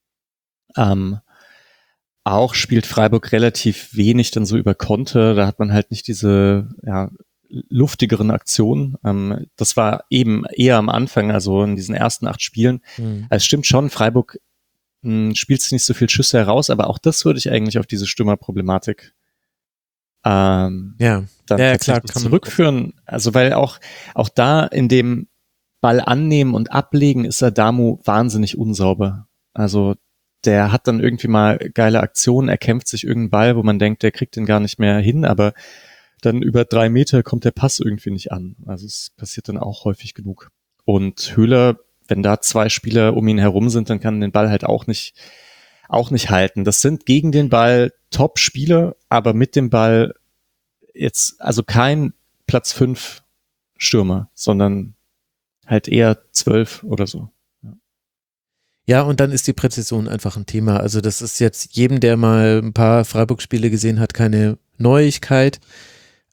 [SPEAKER 4] Auch spielt Freiburg relativ wenig dann so über Konter, da hat man halt nicht diese, luftigeren Aktionen. Das war eben eher am Anfang, also in diesen ersten 8 Spielen. Also es stimmt schon, Freiburg spielt nicht so viel Schüsse heraus, aber auch das würde ich eigentlich auf diese Stürmerproblematik dann
[SPEAKER 1] klar,
[SPEAKER 4] zurückführen. Also weil auch da in dem Ball annehmen und ablegen ist Adamu wahnsinnig unsauber. Also der hat dann irgendwie mal geile Aktionen, er kämpft sich irgendeinen Ball, wo man denkt, der kriegt den gar nicht mehr hin, aber dann über 3 Meter kommt der Pass irgendwie nicht an. Also es passiert dann auch häufig genug. Und Höhler, wenn da 2 Spieler um ihn herum sind, dann kann den Ball halt auch nicht halten. Das sind gegen den Ball Top-Spieler, aber mit dem Ball jetzt, also kein Platz 5 Stürmer, sondern halt eher 12 oder so.
[SPEAKER 1] Ja, und dann ist die Präzision einfach ein Thema. Also das ist jetzt jedem, der mal ein paar Freiburg-Spiele gesehen hat, keine Neuigkeit.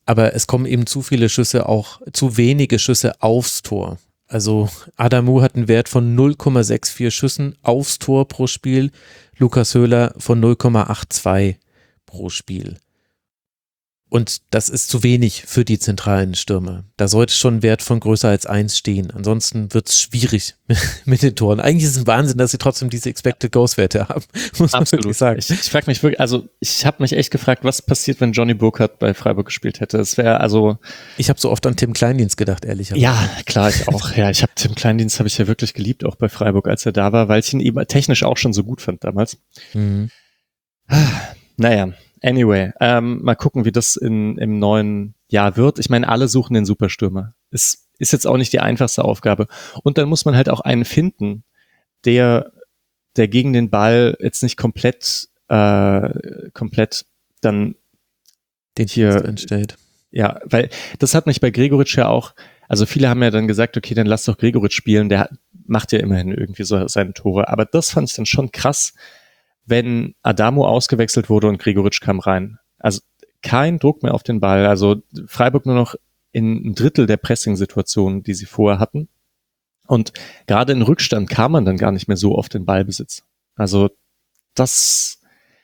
[SPEAKER 1] aber es kommen eben zu viele Schüsse, auch zu wenige Schüsse aufs Tor. Also Adamu hat einen Wert von 0,64 Schüssen aufs Tor pro Spiel, Lukas Höhler von 0,82 pro Spiel. Und das ist zu wenig für die zentralen Stürmer. Da sollte schon ein Wert von größer als 1 stehen. Ansonsten wird es schwierig mit den Toren. Eigentlich ist es ein Wahnsinn, dass sie trotzdem diese Expected Goals-Werte haben, muss man wirklich sagen.
[SPEAKER 4] Ich frage mich wirklich, also ich habe mich echt gefragt, was passiert, wenn Johnny Burkhardt bei Freiburg gespielt hätte. Es wäre also...
[SPEAKER 1] Ich habe so oft an Tim Kleindienst gedacht, ehrlicherweise.
[SPEAKER 4] Ja, klar, ich auch. Ja, Tim Kleindienst habe ich ja wirklich geliebt, auch bei Freiburg, als er da war, weil ich ihn eben technisch auch schon so gut fand damals.
[SPEAKER 1] Mhm.
[SPEAKER 4] Naja. Anyway, mal gucken, wie das im neuen Jahr wird. Ich meine, alle suchen den Superstürmer. Es ist jetzt auch nicht die einfachste Aufgabe. Und dann muss man halt auch einen finden, der gegen den Ball jetzt nicht komplett dann
[SPEAKER 1] den hier entsteht.
[SPEAKER 4] Ja, weil das hat mich bei Gregoritsch ja auch, also viele haben ja dann gesagt, okay, dann lass doch Gregoritsch spielen, der macht ja immerhin irgendwie so seine Tore. Aber das fand ich dann schon krass, wenn Adamu ausgewechselt wurde und Gregoritsch kam rein. Also kein Druck mehr auf den Ball. Also Freiburg nur noch in ein Drittel der Pressing-Situationen, die sie vorher hatten. Und gerade in Rückstand kam man dann gar nicht mehr so auf den Ballbesitz. Also das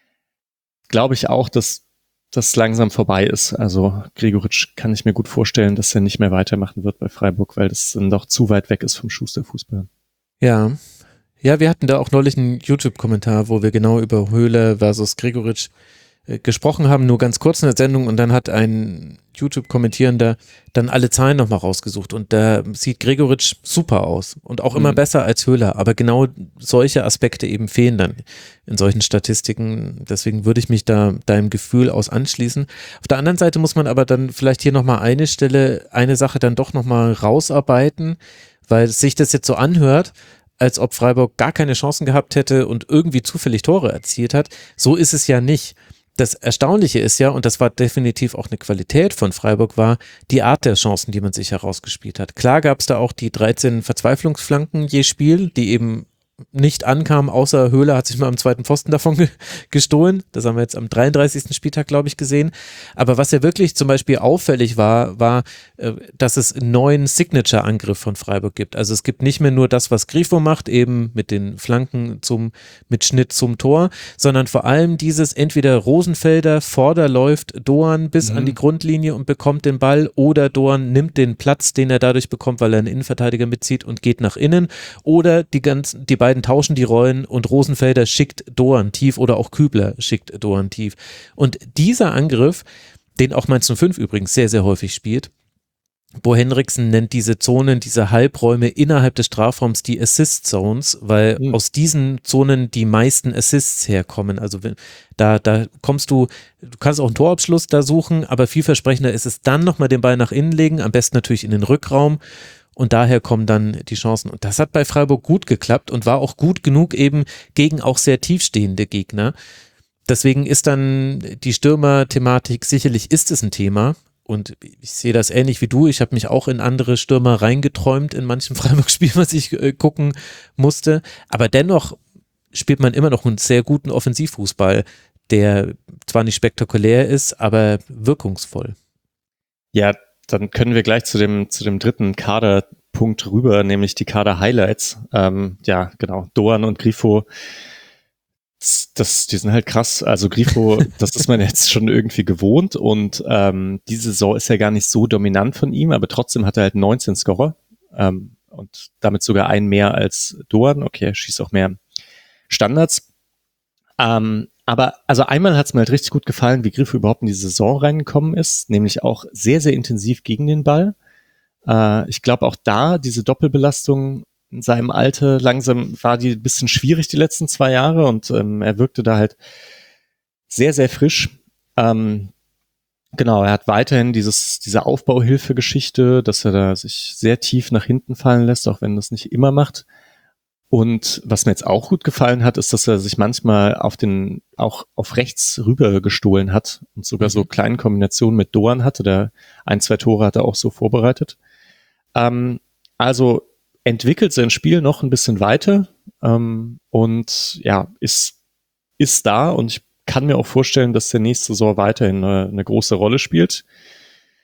[SPEAKER 4] glaube ich auch, dass das langsam vorbei ist. Also Gregoritsch kann ich mir gut vorstellen, dass er nicht mehr weitermachen wird bei Freiburg, weil das dann doch zu weit weg ist vom Schusterfußball.
[SPEAKER 1] Ja. Ja, wir hatten da auch neulich einen YouTube-Kommentar, wo wir genau über Höhler versus Gregoritsch gesprochen haben, nur ganz kurz in der Sendung, und dann hat ein YouTube-Kommentierender dann alle Zahlen nochmal rausgesucht und da sieht Gregoritsch super aus und auch immer besser als Höhler, aber genau solche Aspekte eben fehlen dann in solchen Statistiken, deswegen würde ich mich da deinem Gefühl aus anschließen. Auf der anderen Seite muss man aber dann vielleicht hier nochmal eine Sache dann doch nochmal rausarbeiten, weil sich das jetzt so anhört, als ob Freiburg gar keine Chancen gehabt hätte und irgendwie zufällig Tore erzielt hat. So ist es ja nicht. Das Erstaunliche ist ja, und das war definitiv auch eine Qualität von Freiburg, war die Art der Chancen, die man sich herausgespielt hat. Klar gab es da auch die 13 Verzweiflungsflanken je Spiel, die eben nicht ankamen, außer Höhler hat sich mal am zweiten Pfosten davon gestohlen. Das haben wir jetzt am 33. Spieltag, glaube ich, gesehen. Aber was ja wirklich zum Beispiel auffällig war, dass es einen neuen Signature-Angriff von Freiburg gibt. Also es gibt nicht mehr nur das, was Grifo macht, eben mit den Flanken mit Schnitt zum Tor, sondern vor allem dieses entweder Rosenfelder vorderläuft Doan bis an die Grundlinie und bekommt den Ball, oder Doan nimmt den Platz, den er dadurch bekommt, weil er einen Innenverteidiger mitzieht und geht nach innen, oder die beiden tauschen die Rollen und Rosenfelder schickt Doan tief oder auch Kübler schickt Doan tief. Und dieser Angriff, den auch Mainz 05 übrigens sehr, sehr häufig spielt, Bo Henriksen nennt diese Zonen, diese Halbräume innerhalb des Strafraums die Assist Zones, weil aus diesen Zonen die meisten Assists herkommen. Also da kommst du kannst auch einen Torabschluss da suchen, aber vielversprechender ist es dann nochmal den Ball nach innen legen, am besten natürlich in den Rückraum. Und daher kommen dann die Chancen. Und das hat bei Freiburg gut geklappt und war auch gut genug eben gegen auch sehr tiefstehende Gegner. Deswegen ist dann die Stürmer-Thematik, sicherlich ist es ein Thema. Und ich sehe das ähnlich wie du. Ich habe mich auch in andere Stürmer reingeträumt in manchem Freiburg-Spiel, was ich gucken musste. Aber dennoch spielt man immer noch einen sehr guten Offensivfußball, der zwar nicht spektakulär ist, aber wirkungsvoll.
[SPEAKER 4] Ja, dann können wir gleich zu dem dritten Kaderpunkt rüber, nämlich die Kader-Highlights. Ja, genau, Doan und Grifo, die sind halt krass. Also Grifo, das ist man jetzt schon irgendwie gewohnt, und diese Saison ist ja gar nicht so dominant von ihm, aber trotzdem hat er halt 19 Scorer und damit sogar einen mehr als Doan. Okay, er schießt auch mehr Standards. Aber also einmal hat es mir halt richtig gut gefallen, wie Grifo überhaupt in die Saison reingekommen ist, nämlich auch sehr, sehr intensiv gegen den Ball. Ich glaube auch da, diese Doppelbelastung in seinem Alter, langsam war die ein bisschen schwierig die letzten 2 Jahre, und er wirkte da halt sehr, sehr frisch. Genau, er hat weiterhin diese Aufbauhilfe-Geschichte, dass er da sich sehr tief nach hinten fallen lässt, auch wenn das nicht immer macht. Und was mir jetzt auch gut gefallen hat, ist, dass er sich manchmal auch auf rechts rüber gestohlen hat und sogar so kleine Kombinationen mit Doan hatte. Der 1-2 Tore hat er auch so vorbereitet. Also entwickelt sein Spiel noch ein bisschen weiter und ja, ist da, und ich kann mir auch vorstellen, dass der nächste Saison weiterhin eine große Rolle spielt.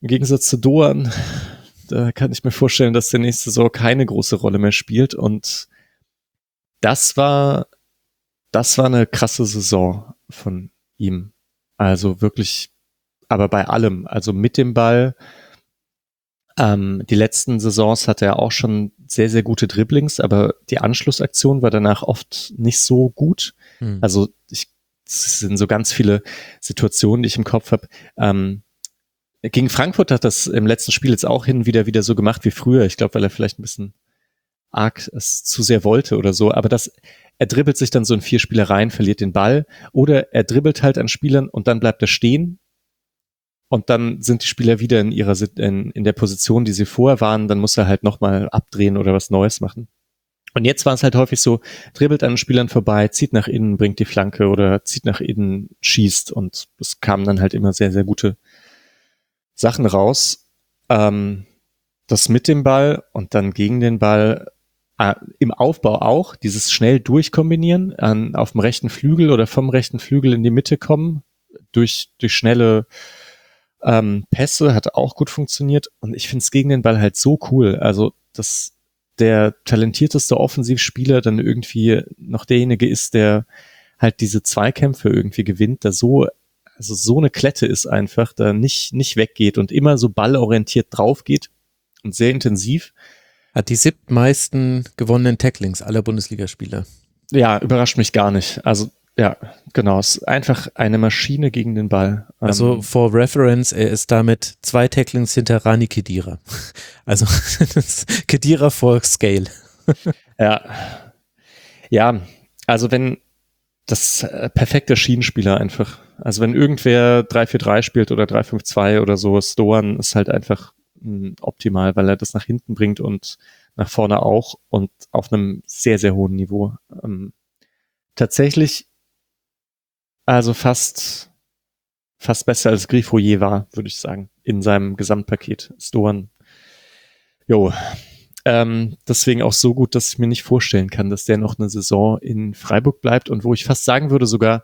[SPEAKER 4] im Gegensatz zu Doan, da kann ich mir vorstellen, dass der nächste Saison keine große Rolle mehr spielt. Und das war eine krasse Saison von ihm. Also wirklich, aber bei allem. Also mit dem Ball. Die letzten Saisons hatte er auch schon sehr, sehr gute Dribblings, aber die Anschlussaktion war danach oft nicht so gut. Also es sind so ganz viele Situationen, die ich im Kopf habe. Gegen Frankfurt hat das im letzten Spiel jetzt auch hin und wieder so gemacht wie früher. Ich glaube, weil er vielleicht ein bisschen arg es zu sehr wollte oder so. Aber er dribbelt sich dann so in 4 Spielereien, verliert den Ball. Oder er dribbelt halt an Spielern und dann bleibt er stehen. Und dann sind die Spieler wieder in der Position, die sie vorher waren. Dann muss er halt nochmal abdrehen oder was Neues machen. Und jetzt war es halt häufig so, dribbelt an den Spielern vorbei, zieht nach innen, bringt die Flanke oder zieht nach innen, schießt. Und es kamen dann halt immer sehr, sehr gute Sachen raus. Das mit dem Ball und dann gegen den Ball, im Aufbau auch, dieses schnell durchkombinieren, auf dem rechten Flügel oder vom rechten Flügel in die Mitte kommen, durch schnelle Pässe, hat auch gut funktioniert. Und ich finde es gegen den Ball halt so cool. Also, dass der talentierteste Offensivspieler dann irgendwie noch derjenige ist, der halt diese Zweikämpfe irgendwie gewinnt, da so eine Klette ist einfach, da nicht weggeht und immer so ballorientiert drauf geht und sehr intensiv.
[SPEAKER 1] Hat die 7. meisten gewonnenen Tacklings aller Bundesligaspieler.
[SPEAKER 4] Ja, überrascht mich gar nicht. Also, ja, genau. Es ist einfach eine Maschine gegen den Ball.
[SPEAKER 1] Also, for reference, er ist damit 2 Tacklings hinter Rani Khedira. Also, Khedira for Scale. Ja, also wenn das perfekte Schienenspieler einfach. Also wenn irgendwer 3-4-3 spielt oder 3-5-2 oder so, Doan ist halt einfach optimal, weil er das nach hinten bringt und nach vorne auch und auf einem sehr, sehr hohen Niveau. Tatsächlich also fast besser als Grifo je war, würde ich sagen, in seinem Gesamtpaket. Doan, deswegen auch so gut, dass ich mir nicht vorstellen kann, dass der noch eine Saison in Freiburg bleibt und wo ich fast sagen würde sogar,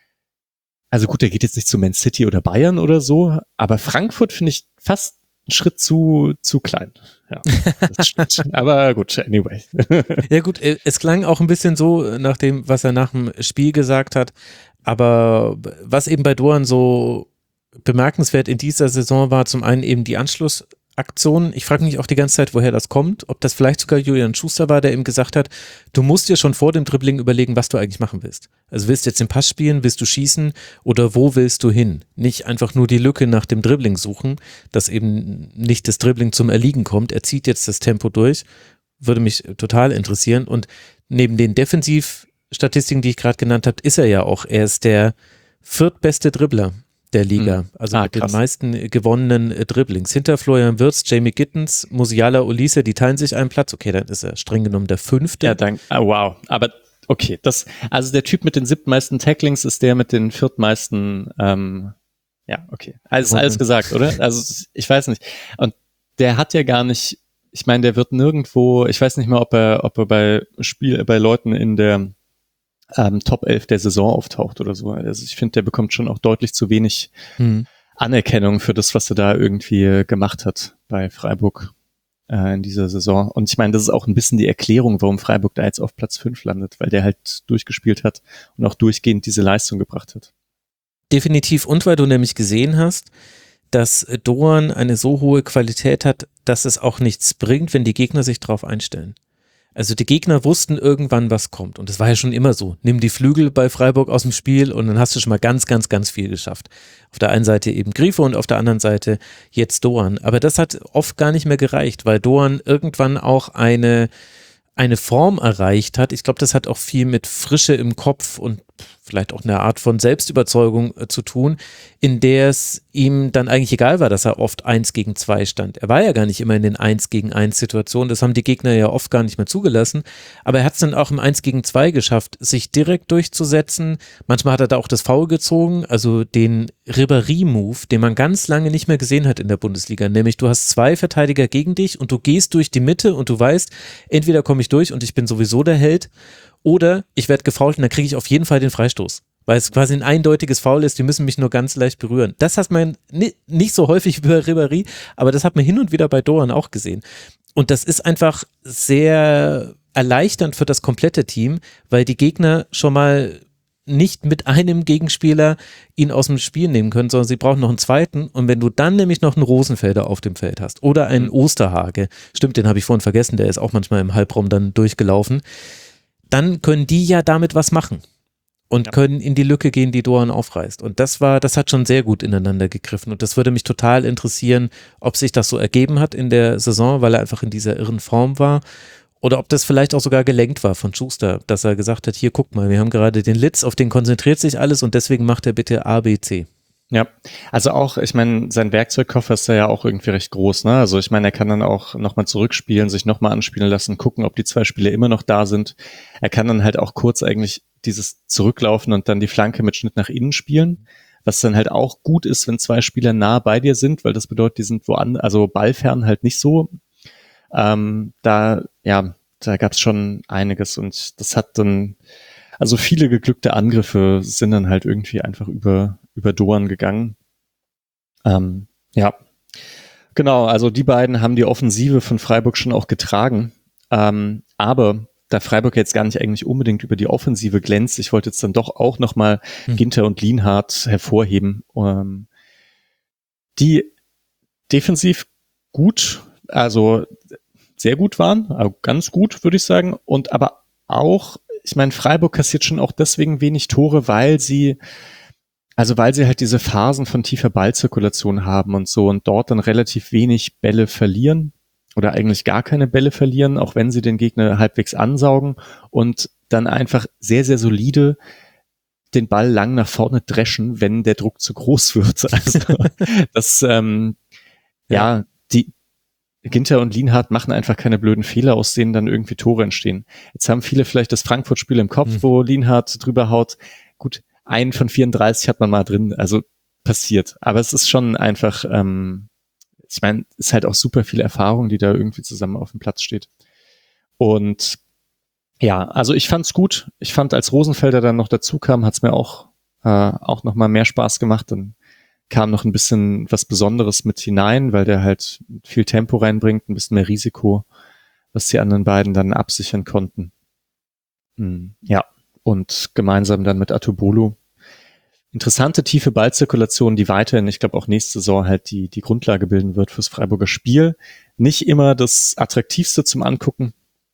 [SPEAKER 1] also gut, der geht jetzt nicht zu Man City oder Bayern oder so, aber Frankfurt finde ich fast einen Schritt zu klein. Ja, das stimmt. Aber gut, anyway. Ja gut, es klang auch ein bisschen so nach dem, was er nach dem Spiel gesagt hat, aber was eben bei Doan so bemerkenswert in dieser Saison war, zum einen eben die Anschlussaktion. Ich frage mich auch die ganze Zeit, woher das kommt, ob das vielleicht sogar Julian Schuster war, der ihm gesagt hat, du musst dir schon vor dem Dribbling überlegen, was du eigentlich machen willst. Also willst du jetzt den Pass spielen, willst du schießen oder wo willst du hin? Nicht einfach nur die Lücke nach dem Dribbling suchen, dass eben nicht das Dribbling zum Erliegen kommt. Er zieht jetzt das Tempo durch, würde mich total interessieren. Und neben den Defensivstatistiken, die ich gerade genannt habe, ist er ja auch. Er ist der 4. beste Dribbler der Liga, also mit den meisten gewonnenen Dribblings. Hinter Florian Wirtz, Jamie Gittens, Musiala Olise, die teilen sich einen Platz. Okay, dann ist er streng genommen der 5.
[SPEAKER 4] Ja, danke. Wow. Aber okay, also der Typ mit den 7. meisten Tacklings ist der mit den 4. meisten, ja, okay. Alles gesagt, oder? Also ich weiß nicht. Und der hat ja gar nicht, ich meine, der wird nirgendwo, ich weiß nicht mal, ob er bei Leuten in der Top 11 der Saison auftaucht oder so. Also ich finde, der bekommt schon auch deutlich zu wenig Anerkennung für das, was er da irgendwie gemacht hat bei Freiburg in dieser Saison. Und ich meine, das ist auch ein bisschen die Erklärung, warum Freiburg da jetzt auf Platz 5 landet, weil der halt durchgespielt hat und auch durchgehend diese Leistung gebracht hat.
[SPEAKER 1] Definitiv. Und weil du nämlich gesehen hast, dass Doan eine so hohe Qualität hat, dass es auch nichts bringt, wenn die Gegner sich drauf einstellen. Also die Gegner wussten irgendwann, was kommt. Und das war ja schon immer so. Nimm die Flügel bei Freiburg aus dem Spiel und dann hast du schon mal ganz, ganz, ganz viel geschafft. Auf der einen Seite eben Grifo und auf der anderen Seite jetzt Doan. Aber das hat oft gar nicht mehr gereicht, weil Doan irgendwann auch eine Form erreicht hat. Ich glaube, das hat auch viel mit Frische im Kopf und vielleicht auch eine Art von Selbstüberzeugung zu tun, in der es ihm dann eigentlich egal war, dass er oft 1 gegen 2 stand. Er war ja gar nicht immer in den 1 gegen 1 Situationen, das haben die Gegner ja oft gar nicht mehr zugelassen, aber er hat es dann auch im 1 gegen 2 geschafft, sich direkt durchzusetzen. Manchmal hat er da auch das Foul gezogen, also den Ribéry-Move, den man ganz lange nicht mehr gesehen hat in der Bundesliga, nämlich du hast 2 Verteidiger gegen dich und du gehst durch die Mitte und du weißt, entweder komme ich durch und ich bin sowieso der Held, oder ich werde gefoult und dann kriege ich auf jeden Fall den Freistoß. weil es quasi ein eindeutiges Foul ist, die müssen mich nur ganz leicht berühren. Das hat man nicht so häufig über Ribéry, aber das hat man hin und wieder bei Doan auch gesehen. Und das ist einfach sehr erleichternd für das komplette Team, weil die Gegner schon mal nicht mit einem Gegenspieler ihn aus dem Spiel nehmen können, sondern sie brauchen noch einen zweiten. Und wenn du dann nämlich noch einen Rosenfelder auf dem Feld hast oder einen Osterhage, stimmt, den habe ich vorhin vergessen, der ist auch manchmal im Halbraum dann durchgelaufen, dann können die ja damit was machen und können in die Lücke gehen, die Doan aufreißt. Und das hat schon sehr gut ineinander gegriffen. Und das würde mich total interessieren, ob sich das so ergeben hat in der Saison, weil er einfach in dieser irren Form war. Oder ob das vielleicht auch sogar gelenkt war von Schuster, dass er gesagt hat, hier guck mal, wir haben gerade den Litz, auf den konzentriert sich alles und deswegen macht er bitte A, B, C.
[SPEAKER 4] Ja, also auch, ich meine, sein Werkzeugkoffer ist ja auch irgendwie recht groß, ne? Also ich meine, er kann dann auch nochmal zurückspielen, sich nochmal anspielen lassen, gucken, ob die 2 Spieler immer noch da sind. Er kann dann halt auch kurz eigentlich dieses Zurücklaufen und dann die Flanke mit Schnitt nach innen spielen, was dann halt auch gut ist, wenn 2 Spieler nah bei dir sind, weil das bedeutet, die sind woanders, also ballfern halt nicht so. Da gab es schon einiges und das hat dann, also viele geglückte Angriffe sind dann halt irgendwie einfach über Doan gegangen. Genau, also die beiden haben die Offensive von Freiburg schon auch getragen, aber da Freiburg jetzt gar nicht eigentlich unbedingt über die Offensive glänzt, ich wollte jetzt dann doch auch nochmal Ginter und Lienhardt hervorheben, die defensiv gut, also sehr gut waren, also ganz gut, würde ich sagen. Und aber auch, ich meine, Freiburg kassiert schon auch deswegen wenig Tore, weil sie halt diese Phasen von tiefer Ballzirkulation haben und so und dort dann relativ wenig Bälle verlieren oder eigentlich gar keine Bälle verlieren, auch wenn sie den Gegner halbwegs ansaugen und dann einfach sehr, sehr solide den Ball lang nach vorne dreschen, wenn der Druck zu groß wird. Also das, die Ginter und Lienhardt machen einfach keine blöden Fehler, aus denen dann irgendwie Tore entstehen. Jetzt haben viele vielleicht das Frankfurt-Spiel im Kopf, wo Lienhardt drüber haut. Gut, einen von 34 hat man mal drin, also passiert. Aber es ist schon einfach, ich meine, es ist halt auch super viel Erfahrung, die da irgendwie zusammen auf dem Platz steht. Und ja, also ich fand's gut. Ich fand, als Rosenfelder dann noch dazu kam, hat's mir auch noch mal mehr Spaß gemacht. Dann kam noch ein bisschen was Besonderes mit hinein, weil der halt viel Tempo reinbringt, ein bisschen mehr Risiko, was die anderen beiden dann absichern konnten. Ja, und gemeinsam dann mit Atubolu. Interessante tiefe Ballzirkulation, die weiterhin, ich glaube auch nächste Saison halt die Grundlage bilden wird fürs Freiburger Spiel. Nicht immer das Attraktivste zum Angucken,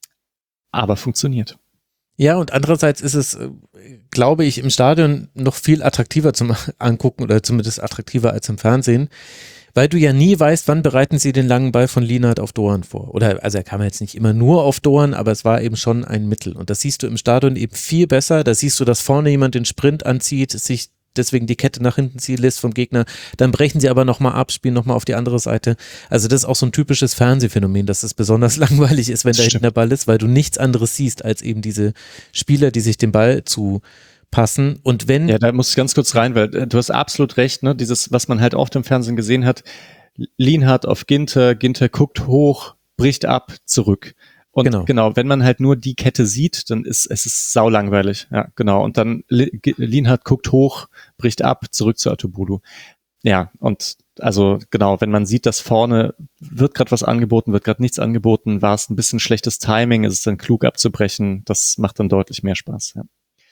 [SPEAKER 4] aber funktioniert.
[SPEAKER 1] Ja, und andererseits ist es, glaube ich, im Stadion noch viel attraktiver zum Angucken oder zumindest attraktiver als im Fernsehen, weil du ja nie weißt, wann bereiten sie den langen Ball von Lienhardt auf Doan vor. Oder, also er kam jetzt nicht immer nur auf Doan, aber es war eben schon ein Mittel. Und das siehst du im Stadion eben viel besser. Da siehst du, dass vorne jemand den Sprint anzieht, sich deswegen die Kette nach hinten ziehen lässt vom Gegner, dann brechen sie aber nochmal ab, spielen nochmal auf die andere Seite. Also das ist auch so ein typisches Fernsehphänomen, dass es besonders langweilig ist, wenn da hinten der Ball ist, weil du nichts anderes siehst als eben diese Spieler, die sich den Ball zupassen. Und wenn...
[SPEAKER 4] Ja, da muss ich ganz kurz rein, weil du hast absolut recht, ne? Dieses, was man halt auf dem Fernsehen gesehen hat, Lienhardt auf Ginter guckt hoch, bricht ab, zurück. Und genau, wenn man halt nur die Kette sieht, dann ist es saulangweilig. Ja, genau. Und dann Lienhardt guckt hoch, bricht ab, zurück zu Atubolu. Ja, und also genau, wenn man sieht, dass vorne wird gerade was angeboten, wird gerade nichts angeboten, war es ein bisschen schlechtes Timing, ist es dann klug abzubrechen, das macht dann deutlich mehr Spaß. Ja.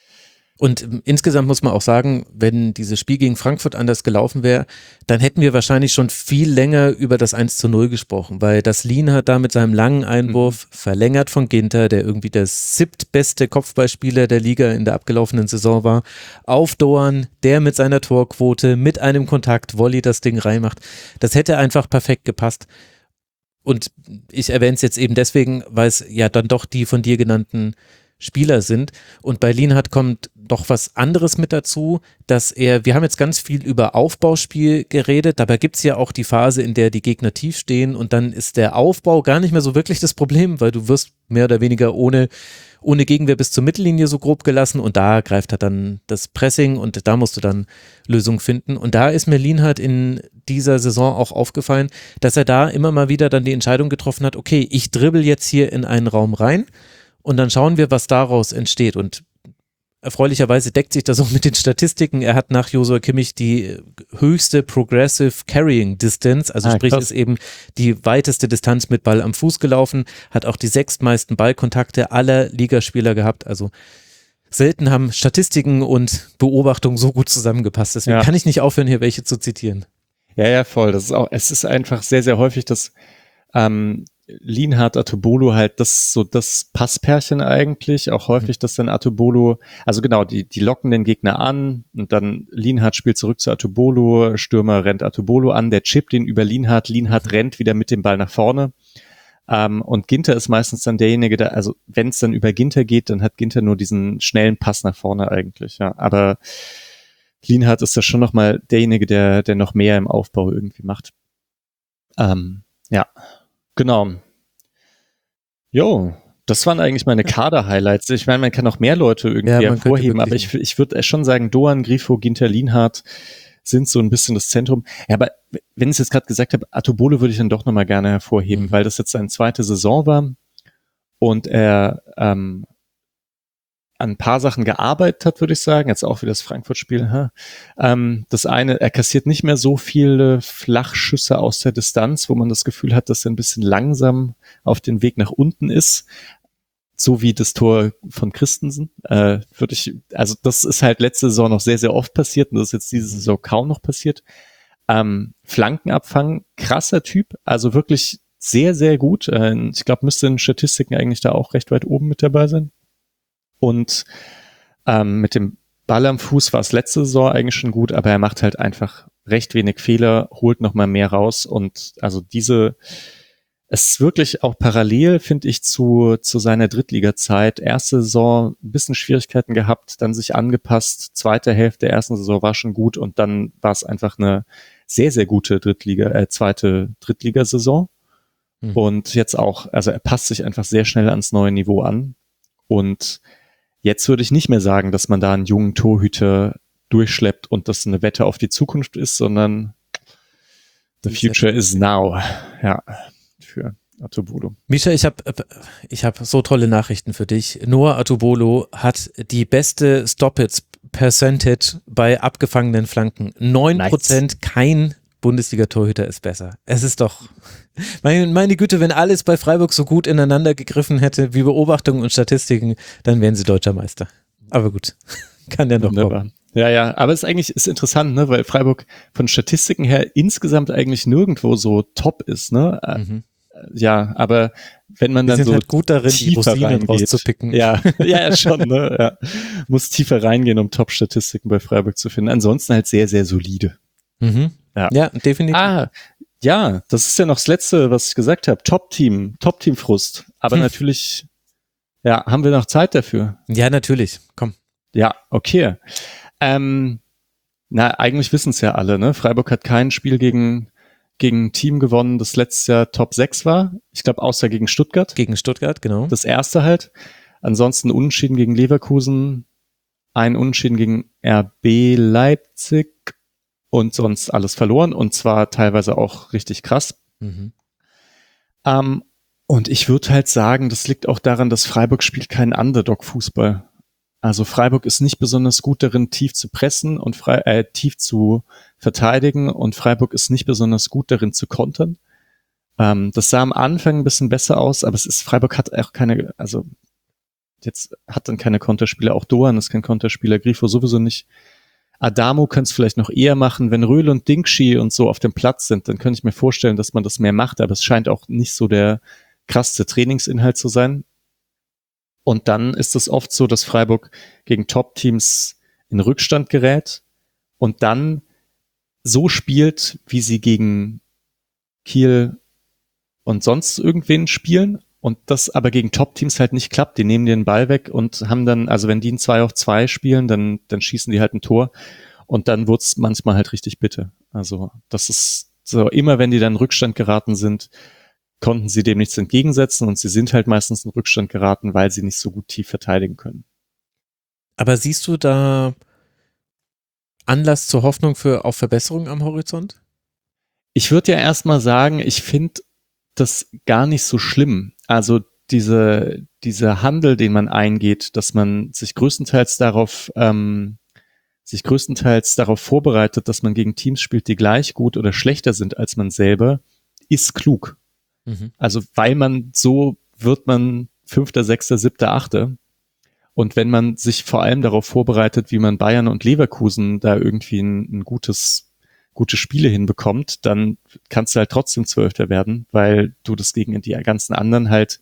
[SPEAKER 1] Und insgesamt muss man auch sagen, wenn dieses Spiel gegen Frankfurt anders gelaufen wäre, dann hätten wir wahrscheinlich schon viel länger über das 1:0 gesprochen, weil das Lienhardt da mit seinem langen Einwurf, verlängert von Ginter, der irgendwie der 7. beste Kopfballspieler der Liga in der abgelaufenen Saison war, auf Doan, der mit seiner Torquote, mit einem Kontakt, Volley das Ding reinmacht. Das hätte einfach perfekt gepasst. Und ich erwähne es jetzt eben deswegen, weil es ja dann doch die von dir genannten Spieler sind. Und bei Lienhardt kommt doch was anderes mit dazu, dass wir haben jetzt ganz viel über Aufbauspiel geredet, dabei gibt es ja auch die Phase, in der die Gegner tief stehen und dann ist der Aufbau gar nicht mehr so wirklich das Problem, weil du wirst mehr oder weniger ohne Gegenwehr bis zur Mittellinie so grob gelassen und da greift halt dann das Pressing und da musst du dann Lösungen finden. Und da ist mir Lienhardt in dieser Saison auch aufgefallen, dass er da immer mal wieder dann die Entscheidung getroffen hat, okay, ich dribbel jetzt hier in einen Raum rein und dann schauen wir, was daraus entsteht. Und erfreulicherweise deckt sich das auch mit den Statistiken. Er hat nach Joshua Kimmich die höchste Progressive Carrying Distance, also sprich
[SPEAKER 4] krass.
[SPEAKER 1] ist eben die weiteste Distanz mit Ball am Fuß gelaufen, hat auch die 6. Ballkontakte aller Ligaspieler gehabt, also selten haben Statistiken und Beobachtungen so gut zusammengepasst. Deswegen kann ich nicht aufhören, hier welche zu zitieren.
[SPEAKER 4] Ja, voll. Es ist einfach sehr, sehr häufig, dass Lienhard Atubolo halt das Passpärchen eigentlich, auch häufig, dass dann Atubolo, also genau, die locken den Gegner an und dann Lienhard spielt zurück zu Atubolo, Stürmer rennt Atubolo an, der chippt ihn über Lienhard rennt wieder mit dem Ball nach vorne. Und Ginter ist meistens dann derjenige, also wenn es dann über Ginter geht, dann hat Ginter nur diesen schnellen Pass nach vorne eigentlich, ja. Aber Lienhard ist da schon nochmal derjenige, der noch mehr im Aufbau irgendwie macht. Ja, genau. Jo, das waren eigentlich meine Kader-Highlights. Ich meine, man kann noch mehr Leute irgendwie hervorheben, aber ich würde schon sagen, Doan, Grifo, Ginter, Lienhard sind so ein bisschen das Zentrum. Ja, aber wenn ich es jetzt gerade gesagt habe, Atubolo würde ich dann doch nochmal gerne hervorheben, weil das jetzt seine 2. Saison war und er an ein paar Sachen gearbeitet hat, würde ich sagen. Jetzt auch wieder das Frankfurt-Spiel. Das eine, er kassiert nicht mehr so viele Flachschüsse aus der Distanz, wo man das Gefühl hat, dass er ein bisschen langsam auf den Weg nach unten ist. So wie das Tor von Christensen. Also das ist halt letzte Saison noch sehr, sehr oft passiert und das ist jetzt diese Saison kaum noch passiert. Flankenabfang, krasser Typ, also wirklich sehr, sehr gut. Ich glaube, müsste in Statistiken eigentlich da auch recht weit oben mit dabei sein. Und mit dem Ball am Fuß war es letzte Saison eigentlich schon gut, aber er macht halt einfach recht wenig Fehler, holt noch mal mehr raus und also es ist wirklich auch parallel, finde ich, zu seiner Drittliga-Zeit. Erste Saison ein bisschen Schwierigkeiten gehabt, dann sich angepasst. Zweite Hälfte der ersten Saison war schon gut und dann war es einfach eine sehr, sehr gute zweite Drittligasaison. Und jetzt auch, also er passt sich einfach sehr schnell ans neue Niveau an. Und jetzt würde ich nicht mehr sagen, dass man da einen jungen Torhüter durchschleppt und das eine Wette auf die Zukunft ist, sondern the future is now. Ja. Für Atubolo.
[SPEAKER 1] Misha, ich hab so tolle Nachrichten für dich. Noah Atubolo hat die beste Stop-It-Percentage bei abgefangenen Flanken. 9%, nice. Kein Bundesliga-Torhüter ist besser. Es ist doch, meine Güte, wenn alles bei Freiburg so gut ineinander gegriffen hätte wie Beobachtungen und Statistiken, dann wären sie deutscher Meister. Aber gut, kann ja noch kommen.
[SPEAKER 4] Ja, aber es ist interessant, ne, weil Freiburg von Statistiken her insgesamt eigentlich nirgendwo so top ist, ne? Ja, aber wenn man dann
[SPEAKER 1] sind
[SPEAKER 4] so
[SPEAKER 1] halt gut darin, die Rosinen rauszupicken.
[SPEAKER 4] Ja, schon, ne? Ja. Muss tiefer reingehen, um Top-Statistiken bei Freiburg zu finden. Ansonsten halt sehr, sehr solide.
[SPEAKER 1] Ja, definitiv.
[SPEAKER 4] Ja, das ist ja noch das Letzte, was ich gesagt habe. Top-Team-Frust. Aber natürlich, ja, haben wir noch Zeit dafür?
[SPEAKER 1] Ja, natürlich. Komm.
[SPEAKER 4] Ja, okay. Eigentlich wissen es ja alle, ne? Freiburg hat kein Spiel gegen ein Team gewonnen, das letztes Jahr Top 6 war. Ich glaube, außer gegen Stuttgart.
[SPEAKER 1] Gegen Stuttgart, genau.
[SPEAKER 4] Das erste halt. Ansonsten Unentschieden gegen Leverkusen, ein Unentschieden gegen RB Leipzig und sonst alles verloren und zwar teilweise auch richtig krass. Und ich würde halt sagen, das liegt auch daran, dass Freiburg spielt keinen Underdog-Fußball. Also Freiburg ist nicht besonders gut darin, tief zu pressen und tief zu verteidigen und Freiburg ist nicht besonders gut darin zu kontern. Das sah am Anfang ein bisschen besser aus, aber Freiburg hat auch jetzt hat dann keine Konterspieler, auch Doan ist kein Konterspieler, Grifo sowieso nicht. Adamo könnte es vielleicht noch eher machen, wenn Röhl und Dingschi und so auf dem Platz sind, dann könnte ich mir vorstellen, dass man das mehr macht, aber es scheint auch nicht so der krasseste Trainingsinhalt zu sein. Und dann ist es oft so, dass Freiburg gegen Top-Teams in Rückstand gerät und dann so spielt, wie sie gegen Kiel und sonst irgendwen spielen und das aber gegen Top-Teams halt nicht klappt. Die nehmen den Ball weg und haben dann, also wenn die ein 2-auf-2 spielen, dann schießen die halt ein Tor und dann wird's manchmal halt richtig bitter. Also das ist so, immer wenn die dann in Rückstand geraten sind, konnten sie dem nichts entgegensetzen und sie sind halt meistens in Rückstand geraten, weil sie nicht so gut tief verteidigen können.
[SPEAKER 1] Aber siehst du da Anlass zur Hoffnung auf Verbesserung am Horizont?
[SPEAKER 4] Ich würde ja erstmal sagen, ich finde das gar nicht so schlimm. Also dieser Handel, den man eingeht, dass man sich größtenteils darauf vorbereitet, dass man gegen Teams spielt, die gleich gut oder schlechter sind als man selber, ist klug. Also weil so wird man 5., 6., 7., 8. Und wenn man sich vor allem darauf vorbereitet, wie man Bayern und Leverkusen da irgendwie ein gute Spiele hinbekommt, dann kannst du halt trotzdem 12. werden, weil du das gegen die ganzen anderen halt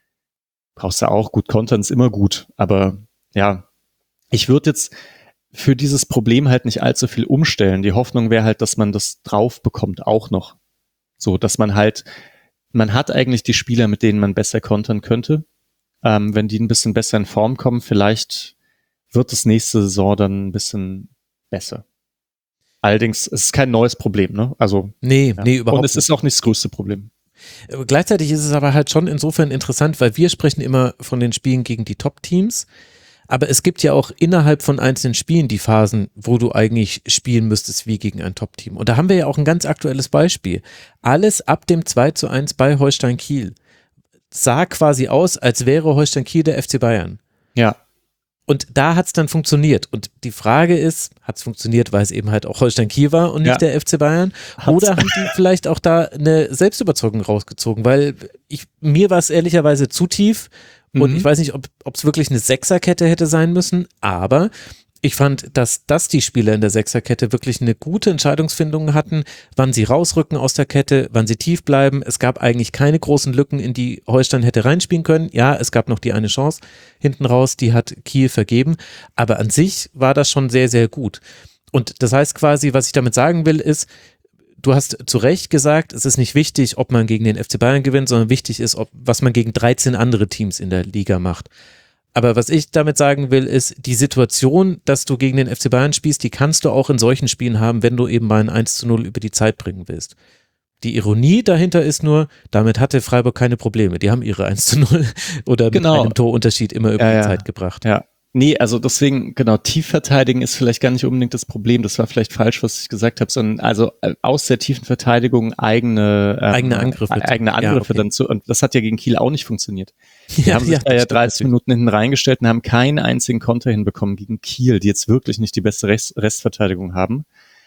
[SPEAKER 4] brauchst du auch. Gut, Kontern ist immer gut, aber ja, ich würde jetzt für dieses Problem halt nicht allzu viel umstellen. Die Hoffnung wäre halt, dass man das drauf bekommt auch noch. So, dass man hat eigentlich die Spieler, mit denen man besser kontern könnte. Wenn die ein bisschen besser in Form kommen, vielleicht wird es nächste Saison dann ein bisschen besser. Allerdings, es ist kein neues Problem, ne? Also
[SPEAKER 1] Nee, überhaupt nicht.
[SPEAKER 4] Und es ist auch nicht das größte Problem.
[SPEAKER 1] Gleichzeitig ist es aber halt schon insofern interessant, weil wir sprechen immer von den Spielen gegen die Top-Teams, aber es gibt ja auch innerhalb von einzelnen Spielen die Phasen, wo du eigentlich spielen müsstest wie gegen ein Top-Team. Und da haben wir ja auch ein ganz aktuelles Beispiel. Alles ab dem 2:1 bei Holstein Kiel sah quasi aus, als wäre Holstein Kiel der FC Bayern.
[SPEAKER 4] Ja.
[SPEAKER 1] Und da hat es dann funktioniert. Und die Frage ist, hat es funktioniert, weil es eben halt auch Holstein Kiel war und nicht der FC Bayern? Oder haben die vielleicht auch da eine Selbstüberzeugung rausgezogen? Weil mir war es ehrlicherweise zu tief und ich weiß nicht, ob es wirklich eine Sechserkette hätte sein müssen, aber ich fand, dass die Spieler in der Sechserkette wirklich eine gute Entscheidungsfindung hatten, wann sie rausrücken aus der Kette, wann sie tief bleiben. Es gab eigentlich keine großen Lücken, in die Holstein hätte reinspielen können. Ja, es gab noch die eine Chance hinten raus, die hat Kiel vergeben. Aber an sich war das schon sehr, sehr gut. Und das heißt quasi, was ich damit sagen will, ist, du hast zu Recht gesagt, es ist nicht wichtig, ob man gegen den FC Bayern gewinnt, sondern wichtig ist, was man gegen 13 andere Teams in der Liga macht. Aber was ich damit sagen will, ist, die Situation, dass du gegen den FC Bayern spielst, die kannst du auch in solchen Spielen haben, wenn du eben mal ein 1:0 über die Zeit bringen willst. Die Ironie dahinter ist nur, damit hatte Freiburg keine Probleme. Die haben ihre 1:0 oder mit einem Torunterschied immer über die Zeit gebracht.
[SPEAKER 4] Ja. Nee, also deswegen, genau, tief verteidigen ist vielleicht gar nicht unbedingt das Problem. Das war vielleicht falsch, was ich gesagt habe, sondern also aus der tiefen Verteidigung eigene Angriffe dann zu, und das hat ja gegen Kiel auch nicht funktioniert. Die haben sich da ja 30 Minuten hinten reingestellt und haben keinen einzigen Konter hinbekommen gegen Kiel, die jetzt wirklich nicht die beste Restverteidigung haben.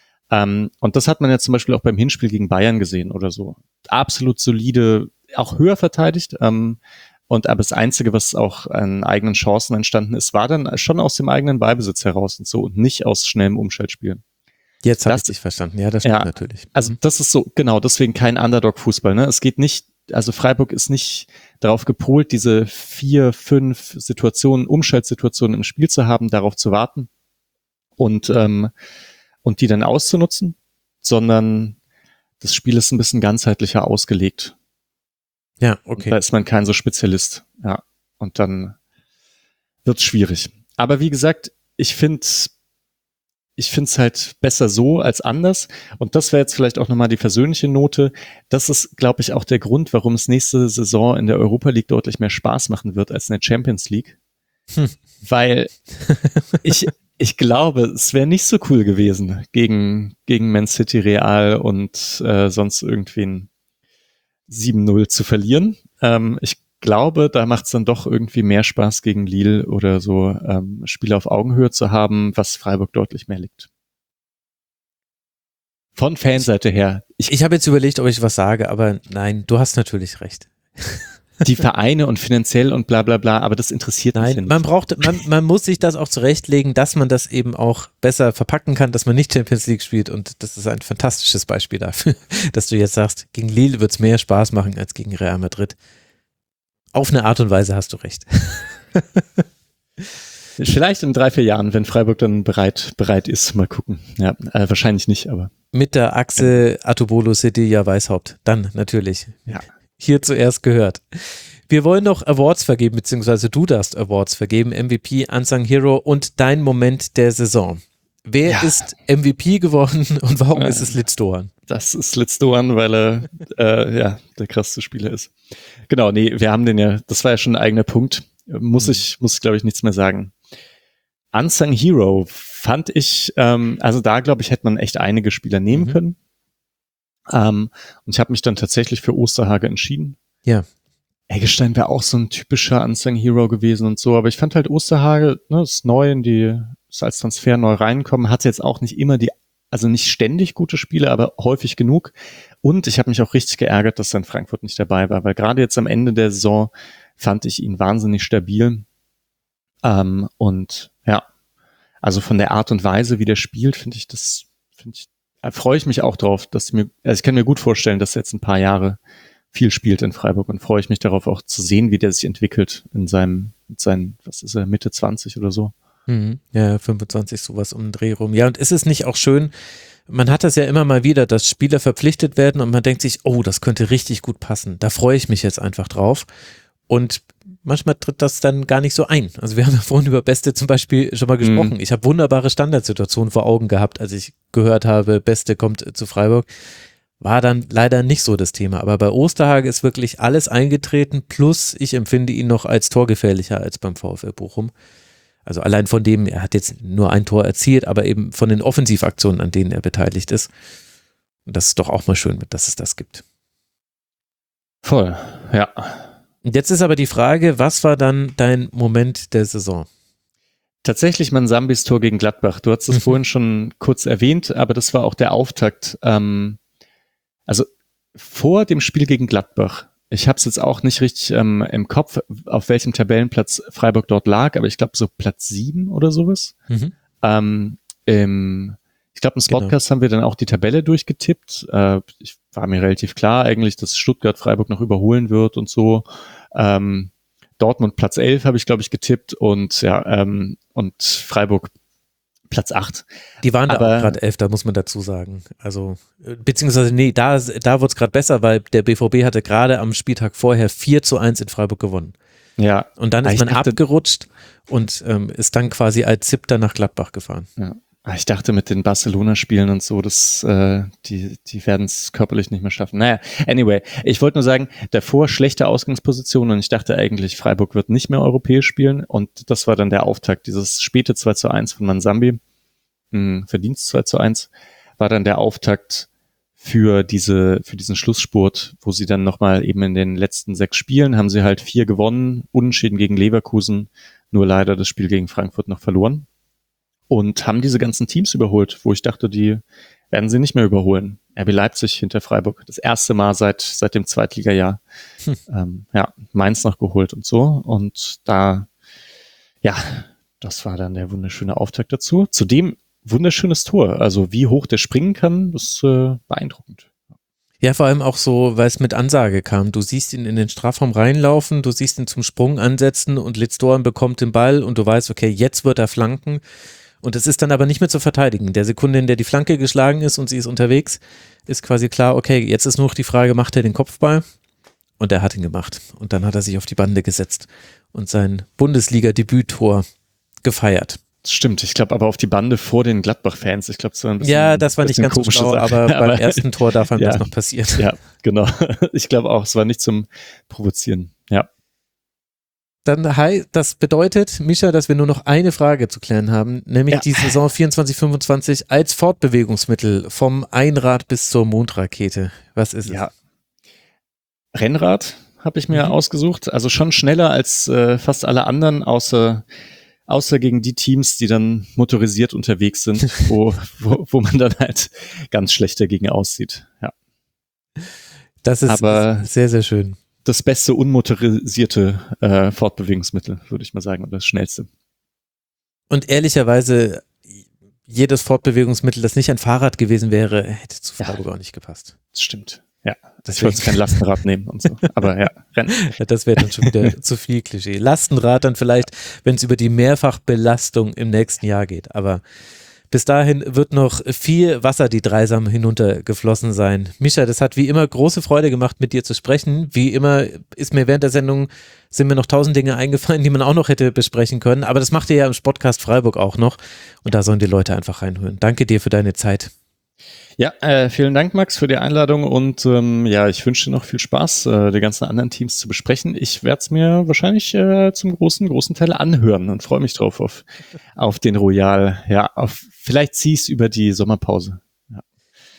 [SPEAKER 4] Und das hat man ja zum Beispiel auch beim Hinspiel gegen Bayern gesehen oder so. Absolut solide, auch höher verteidigt, aber das Einzige, was auch an eigenen Chancen entstanden ist, war dann schon aus dem eigenen Ballbesitz heraus und so und nicht aus schnellem Umschaltspielen.
[SPEAKER 1] Jetzt habe ich dich verstanden. Ja, das stimmt natürlich.
[SPEAKER 4] Also das ist so, genau, deswegen kein Underdog-Fußball. Ne? Es geht nicht, also Freiburg ist nicht darauf gepolt, diese 4, 5 Umschaltsituationen im Spiel zu haben, darauf zu warten und die dann auszunutzen, sondern das Spiel ist ein bisschen ganzheitlicher ausgelegt.
[SPEAKER 1] Ja, okay.
[SPEAKER 4] Da ist man kein so Spezialist. Ja, und dann wird's schwierig. Aber wie gesagt, ich find's halt besser so als anders. Und das wäre jetzt vielleicht auch nochmal die persönliche Note. Das ist, glaube ich, auch der Grund, warum es nächste Saison in der Europa League deutlich mehr Spaß machen wird als in der Champions League. Weil ich glaube, es wäre nicht so cool gewesen, gegen Man City, Real und sonst irgendwen 7:0 zu verlieren. Ich glaube, da macht es dann doch irgendwie mehr Spaß, gegen Lille oder so Spiele auf Augenhöhe zu haben, was Freiburg deutlich mehr liegt. Von Fanseite her.
[SPEAKER 1] Ich habe jetzt überlegt, ob ich was sage, aber nein, du hast natürlich recht.
[SPEAKER 4] Die Vereine und finanziell und bla bla bla, aber das interessiert mich nicht.
[SPEAKER 1] Man muss sich das auch zurechtlegen, dass man das eben auch besser verpacken kann, dass man nicht Champions League spielt, und das ist ein fantastisches Beispiel dafür, dass du jetzt sagst, gegen Lille wird es mehr Spaß machen als gegen Real Madrid. Auf eine Art und Weise hast du recht.
[SPEAKER 4] Vielleicht in 3, 4 Jahren, wenn Freiburg dann bereit ist, mal gucken. Ja, wahrscheinlich nicht, aber.
[SPEAKER 1] Mit der Achse Atubolo City, ja, Weishaupt, dann natürlich.
[SPEAKER 4] Ja.
[SPEAKER 1] Hier zuerst gehört. Wir wollen noch Awards vergeben, beziehungsweise du darfst Awards vergeben, MVP, Unsung Hero und dein Moment der Saison. Wer ist MVP geworden und warum ist es Litz Doan?
[SPEAKER 4] Das ist Litz Doan, weil er der krasseste Spieler ist. Genau, nee, wir haben den ja, das war ja schon ein eigener Punkt. Muss ich glaube ich nichts mehr sagen. Unsung Hero fand ich, also da glaube ich, hätte man echt einige Spieler nehmen können. Und ich habe mich dann tatsächlich für Osterhage entschieden.
[SPEAKER 1] Ja.
[SPEAKER 4] Eggestein wäre auch so ein typischer Unsung Hero gewesen und so, aber ich fand halt Osterhage, ne, ist neu ist als Transfer neu reinkommen, hatte jetzt auch nicht immer also nicht ständig gute Spiele, aber häufig genug. Und ich habe mich auch richtig geärgert, dass er in Frankfurt nicht dabei war, weil gerade jetzt am Ende der Saison fand ich ihn wahnsinnig stabil. Und ja, also von der Art und Weise, wie der spielt, freue ich mich auch drauf, also ich kann mir gut vorstellen, dass er jetzt ein paar Jahre viel spielt in Freiburg und freue ich mich darauf auch zu sehen, wie der sich entwickelt in seinen, was ist er, Mitte 20 oder so.
[SPEAKER 1] Ja, 25, sowas um den Dreh rum. Ja, und ist es nicht auch schön, man hat das ja immer mal wieder, dass Spieler verpflichtet werden und man denkt sich, oh, das könnte richtig gut passen. Da freue ich mich jetzt einfach drauf. Und manchmal tritt das dann gar nicht so ein. Also wir haben ja vorhin über Beste zum Beispiel schon mal gesprochen. Ich habe wunderbare Standardsituationen vor Augen gehabt, als ich gehört habe, Beste kommt zu Freiburg. War dann leider nicht so das Thema. Aber bei Osterhage ist wirklich alles eingetreten, plus ich empfinde ihn noch als torgefährlicher als beim VfL Bochum. Also allein von dem, er hat jetzt nur ein Tor erzielt, aber eben von den Offensivaktionen, an denen er beteiligt ist. Und das ist doch auch mal schön, dass es das gibt.
[SPEAKER 4] Voll, ja.
[SPEAKER 1] Und jetzt ist aber die Frage, was war dann dein Moment der Saison?
[SPEAKER 4] Tatsächlich Mansambis Tor gegen Gladbach. Du hast es vorhin schon kurz erwähnt, aber das war auch der Auftakt. Also vor dem Spiel gegen Gladbach, ich habe es jetzt auch nicht richtig im Kopf, auf welchem Tabellenplatz Freiburg dort lag, aber ich glaube so Platz 7 oder sowas. Ich glaube im Spotcast haben wir dann auch die Tabelle durchgetippt. Ich war mir relativ klar eigentlich, dass Stuttgart Freiburg noch überholen wird und so. Dortmund Platz 11 habe ich, glaube ich, getippt und und Freiburg Platz 8.
[SPEAKER 1] Die waren da auch gerade 11, da muss man dazu sagen. Also, beziehungsweise, nee, da wurde es gerade besser, weil der BVB hatte gerade am Spieltag vorher 4:1 in Freiburg gewonnen.
[SPEAKER 4] Ja.
[SPEAKER 1] Und dann ist man abgerutscht und ist dann quasi als Siebter nach Gladbach gefahren.
[SPEAKER 4] Ja. Ich dachte mit den Barcelona-Spielen und so, dass die werden es körperlich nicht mehr schaffen. Naja, anyway, ich wollte nur sagen, davor schlechte Ausgangsposition und ich dachte eigentlich, Freiburg wird nicht mehr europäisch spielen und das war dann der Auftakt. Dieses späte 2:1 von Mansambi, Verdienst 2:1, war dann der Auftakt für diesen Schlussspurt, wo sie dann nochmal eben in den letzten 6 Spielen haben sie halt 4 gewonnen, Unentschieden gegen Leverkusen, nur leider das Spiel gegen Frankfurt noch verloren. Und haben diese ganzen Teams überholt, wo ich dachte, die werden sie nicht mehr überholen. RB Leipzig hinter Freiburg, das erste Mal seit dem Zweitligajahr. Mainz noch geholt und so. Und das war dann der wunderschöne Auftakt dazu. Zudem wunderschönes Tor. Also wie hoch der springen kann, das ist beeindruckend.
[SPEAKER 1] Ja, vor allem auch so, weil es mit Ansage kam. Du siehst ihn in den Strafraum reinlaufen, du siehst ihn zum Sprung ansetzen und Litz-Doan bekommt den Ball und du weißt, okay, jetzt wird er flanken. Und es ist dann aber nicht mehr zu verteidigen. Der Sekunde, in der die Flanke geschlagen ist und sie ist unterwegs, ist quasi klar, okay, jetzt ist nur noch die Frage, macht er den Kopfball? Und er hat ihn gemacht. Und dann hat er sich auf die Bande gesetzt und sein Bundesliga-Debüttor gefeiert.
[SPEAKER 4] Das stimmt, ich glaube aber auf die Bande vor den Gladbach-Fans. Ich glaube,
[SPEAKER 1] das war nicht ganz so schlau, aber beim ersten Tor darf einem das noch passieren.
[SPEAKER 4] Ja, genau. Ich glaube auch, es war nicht zum Provozieren. Ja.
[SPEAKER 1] Dann, das bedeutet, Mischa, dass wir nur noch eine Frage zu klären haben, nämlich die Saison 24/25 als Fortbewegungsmittel vom Einrad bis zur Mondrakete. Was ist es?
[SPEAKER 4] Ja. Rennrad habe ich mir ausgesucht, also schon schneller als fast alle anderen, außer gegen die Teams, die dann motorisiert unterwegs sind, wo man dann halt ganz schlecht dagegen aussieht. Ja.
[SPEAKER 1] Das ist aber sehr, sehr schön.
[SPEAKER 4] Das beste unmotorisierte Fortbewegungsmittel, würde ich mal sagen, oder das schnellste.
[SPEAKER 1] Und ehrlicherweise, jedes Fortbewegungsmittel, das nicht ein Fahrrad gewesen wäre, hätte zu Freiburg auch nicht gepasst.
[SPEAKER 4] Das stimmt, ja. Ich wollte kein Lastenrad nehmen und so, aber ja, Rennen.
[SPEAKER 1] Ja, das wäre dann schon wieder zu viel Klischee. Lastenrad dann vielleicht, wenn es über die Mehrfachbelastung im nächsten Jahr geht, aber bis dahin wird noch viel Wasser die Dreisam hinuntergeflossen sein. Mischa, das hat wie immer große Freude gemacht, mit dir zu sprechen. Wie immer ist mir während der Sendung, sind mir noch 1000 Dinge eingefallen, die man auch noch hätte besprechen können. Aber das macht ihr ja im Podcast Freiburg auch noch. Und da sollen die Leute einfach reinhören. Danke dir für deine Zeit.
[SPEAKER 4] Ja, vielen Dank, Max, für die Einladung und ich wünsche dir noch viel Spaß, die ganzen anderen Teams zu besprechen. Ich werde es mir wahrscheinlich zum großen Teil anhören und freue mich drauf auf den Royal. Ja, vielleicht zieh's über die Sommerpause. Ja.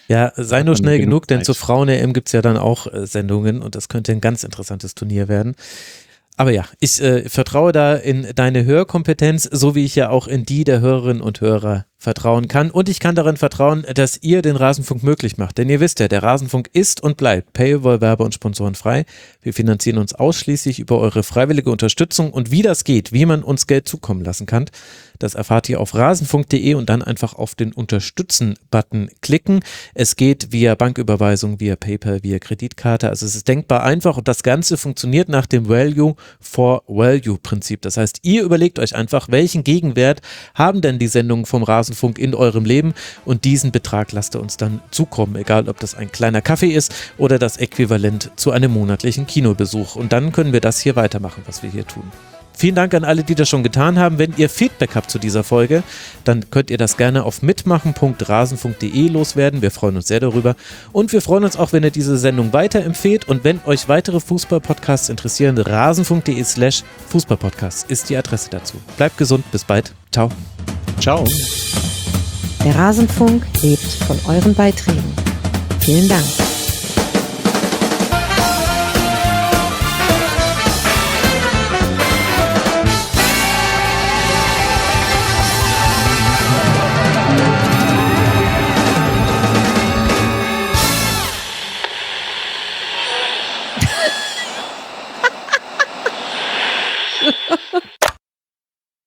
[SPEAKER 1] Ja, sei nur schnell genug, denn zur Frauen-EM gibt es ja dann auch Sendungen und das könnte ein ganz interessantes Turnier werden. Aber ja, ich vertraue da in deine Hörkompetenz, so wie ich ja auch in die der Hörerinnen und Hörer vertrauen kann. Und ich kann darin vertrauen, dass ihr den Rasenfunk möglich macht. Denn ihr wisst ja, der Rasenfunk ist und bleibt Paywall, Werbe- und Sponsorenfrei. Wir finanzieren uns ausschließlich über eure freiwillige Unterstützung. Und wie das geht, wie man uns Geld zukommen lassen kann, das erfahrt ihr auf rasenfunk.de und dann einfach auf den Unterstützen-Button klicken. Es geht via Banküberweisung, via PayPal, via Kreditkarte. Also es ist denkbar einfach und das Ganze funktioniert nach dem Value for Value-Prinzip. Das heißt, ihr überlegt euch einfach, welchen Gegenwert haben denn die Sendungen vom Rasenfunk in eurem Leben und diesen Betrag lasst ihr uns dann zukommen, egal ob das ein kleiner Kaffee ist oder das Äquivalent zu einem monatlichen Kinobesuch. Und dann können wir das hier weitermachen, was wir hier tun. Vielen Dank an alle, die das schon getan haben. Wenn ihr Feedback habt zu dieser Folge, dann könnt ihr das gerne auf mitmachen.rasenfunk.de loswerden. Wir freuen uns sehr darüber. Und wir freuen uns auch, wenn ihr diese Sendung weiterempfehlt. Und wenn euch weitere Fußballpodcasts interessieren, rasenfunk.de/Fußballpodcasts ist die Adresse dazu. Bleibt gesund, bis bald. Ciao.
[SPEAKER 4] Ciao.
[SPEAKER 2] Der Rasenfunk lebt von euren Beiträgen. Vielen Dank.